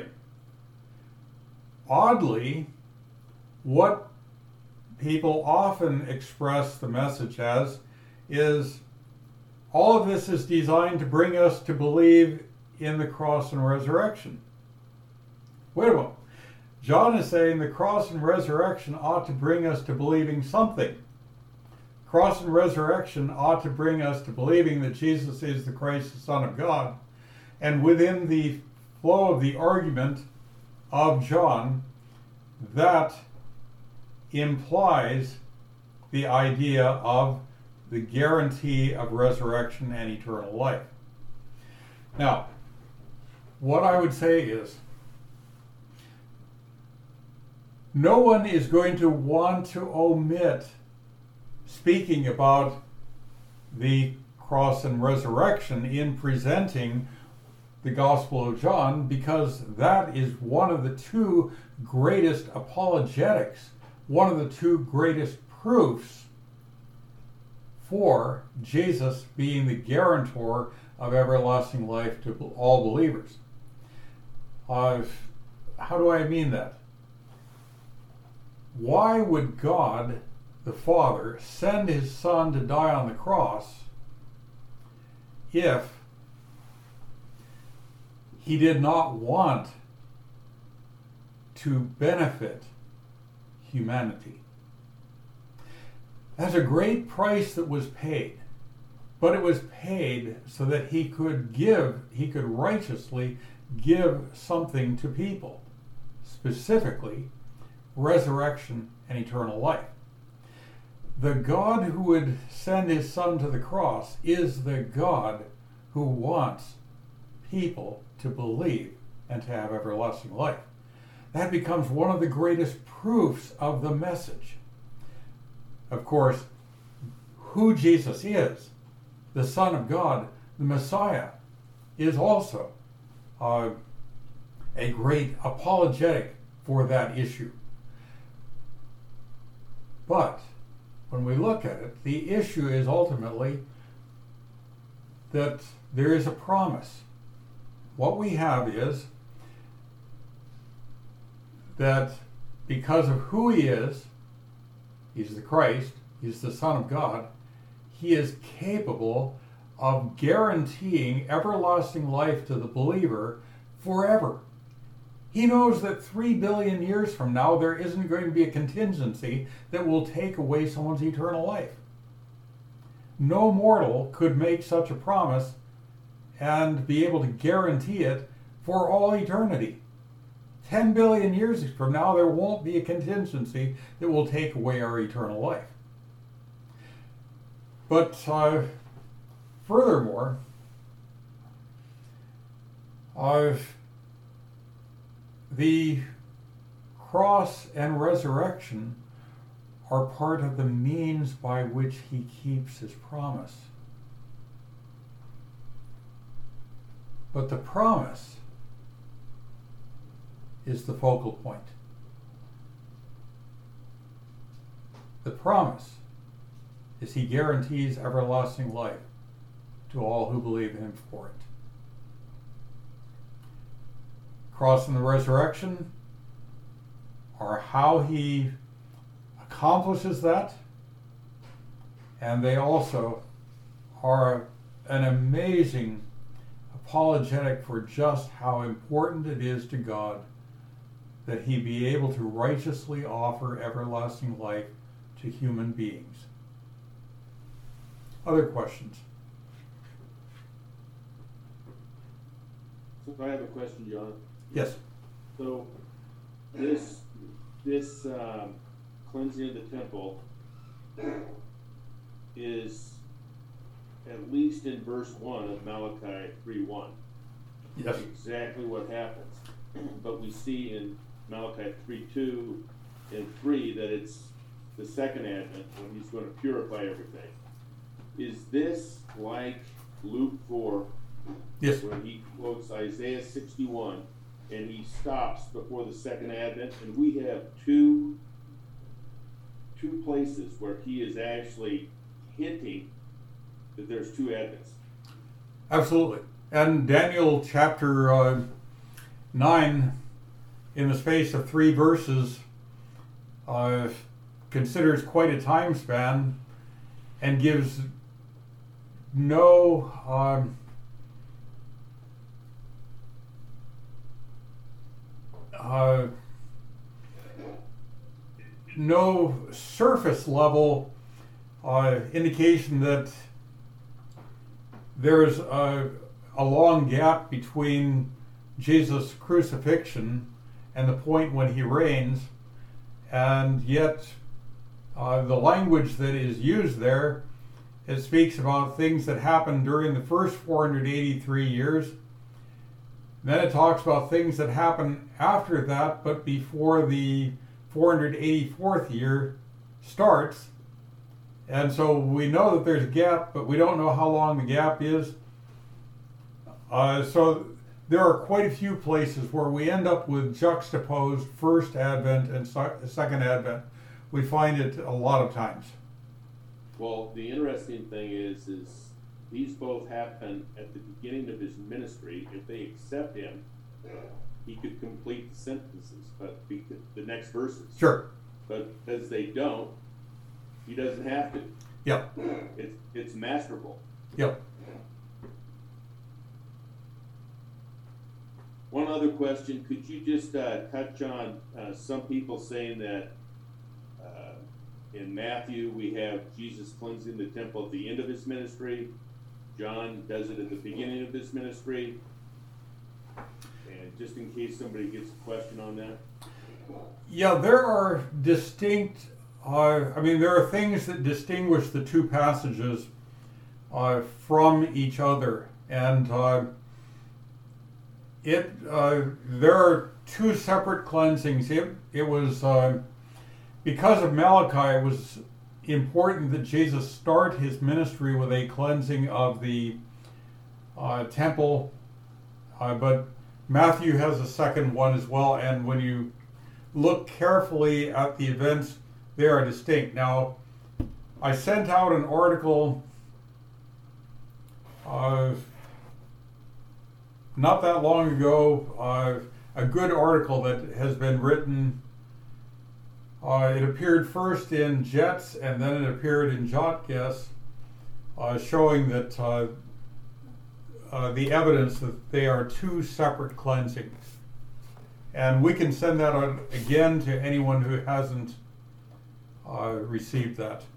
Oddly, what people often express the message as is all of this is designed to bring us to believe in the cross and resurrection. Wait a minute. John is saying the cross and resurrection ought to bring us to believing something. Cross and resurrection ought to bring us to believing that Jesus is the Christ, the Son of God. And within the flow of the argument of John, that implies the idea of the guarantee of resurrection and eternal life. Now, what I would say is, no one is going to want to omit speaking about the cross and resurrection in presenting the Gospel of John, because that is one of the two greatest apologetics, one of the two greatest proofs for Jesus being the guarantor of everlasting life to all believers. Uh, how do I mean that? Why would God, the Father, send his Son to die on the cross if he did not want to benefit humanity? That's a great price that was paid, but it was paid so that he could give, he could righteously give something to people, specifically resurrection and eternal life. The God who would send his Son to the cross is the God who wants people to believe and to have everlasting life. That becomes one of the greatest proofs of the message. Of course, who Jesus is, the Son of God, the Messiah, is also uh, a great apologetic for that issue. But when we look at it, the issue is ultimately that there is a promise. What we have is that because of who he is, he's the Christ, he's the Son of God, he is capable of guaranteeing everlasting life to the believer forever. He knows that three billion years from now, there isn't going to be a contingency that will take away someone's eternal life. No mortal could make such a promise and be able to guarantee it for all eternity. ten billion years from now, there won't be a contingency that will take away our eternal life. But uh, furthermore, uh, the cross and resurrection are part of the means by which he keeps his promise. But the promise is the focal point. The promise is he guarantees everlasting life to all who believe in him for it. Cross and the resurrection are how he accomplishes that, and they also are an amazing apologetic for just how important it is to God that he be able to righteously offer everlasting life to human beings. Other questions? So I have a question, John. Yes. So this this um, cleansing of the temple is at least in verse one of Malachi three one. Yes. Exactly what happens. But we see in Malachi three two and three that it's the second advent when he's going to purify everything. Is this like Luke four, Yes. when he quotes Isaiah sixty-one and he stops before the second advent, and we have two two places where he is actually hinting that there's two advents? Absolutely. And Daniel chapter uh, nine, in the space of three verses, uh, considers quite a time span and gives no um, uh, no surface level uh, indication that there's a, a long gap between Jesus' crucifixion and the point when he reigns, and yet uh, the language that is used there, it speaks about things that happened during the first four hundred eighty-three years. Then it talks about things that happen after that, but before the four hundred eighty-fourth year starts. And so we know that there's a gap, but we don't know how long the gap is. Uh, so there are quite a few places where we end up with juxtaposed first advent and second advent. We find it a lot of times. Well, the interesting thing is, is these both happen at the beginning of his ministry. If they accept him, he could complete the sentences, but the, the next verses. Sure. But as they don't, he doesn't have to. Yep. It's it's masterful. Yep. One other question: could you just uh, touch on uh, some people saying that uh, in Matthew we have Jesus cleansing the temple at the end of his ministry, John does it at the beginning of his ministry, and just in case somebody gets a question on that. Yeah, there are distinct, uh, I mean, there are things that distinguish the two passages uh, from each other. And uh, it, uh, there are two separate cleansings. It, it was, uh, because of Malachi, it was important that Jesus start his ministry with a cleansing of the uh, temple. Uh, but Matthew has a second one as well. And when you look carefully at the events, they are distinct. Now, I sent out an article uh, not that long ago, uh, a good article that has been written. Uh, it appeared first in Jets and then it appeared in Jotges, uh, showing that uh, uh, the evidence that they are two separate cleansings. And we can send that out again to anyone who hasn't uh, received that.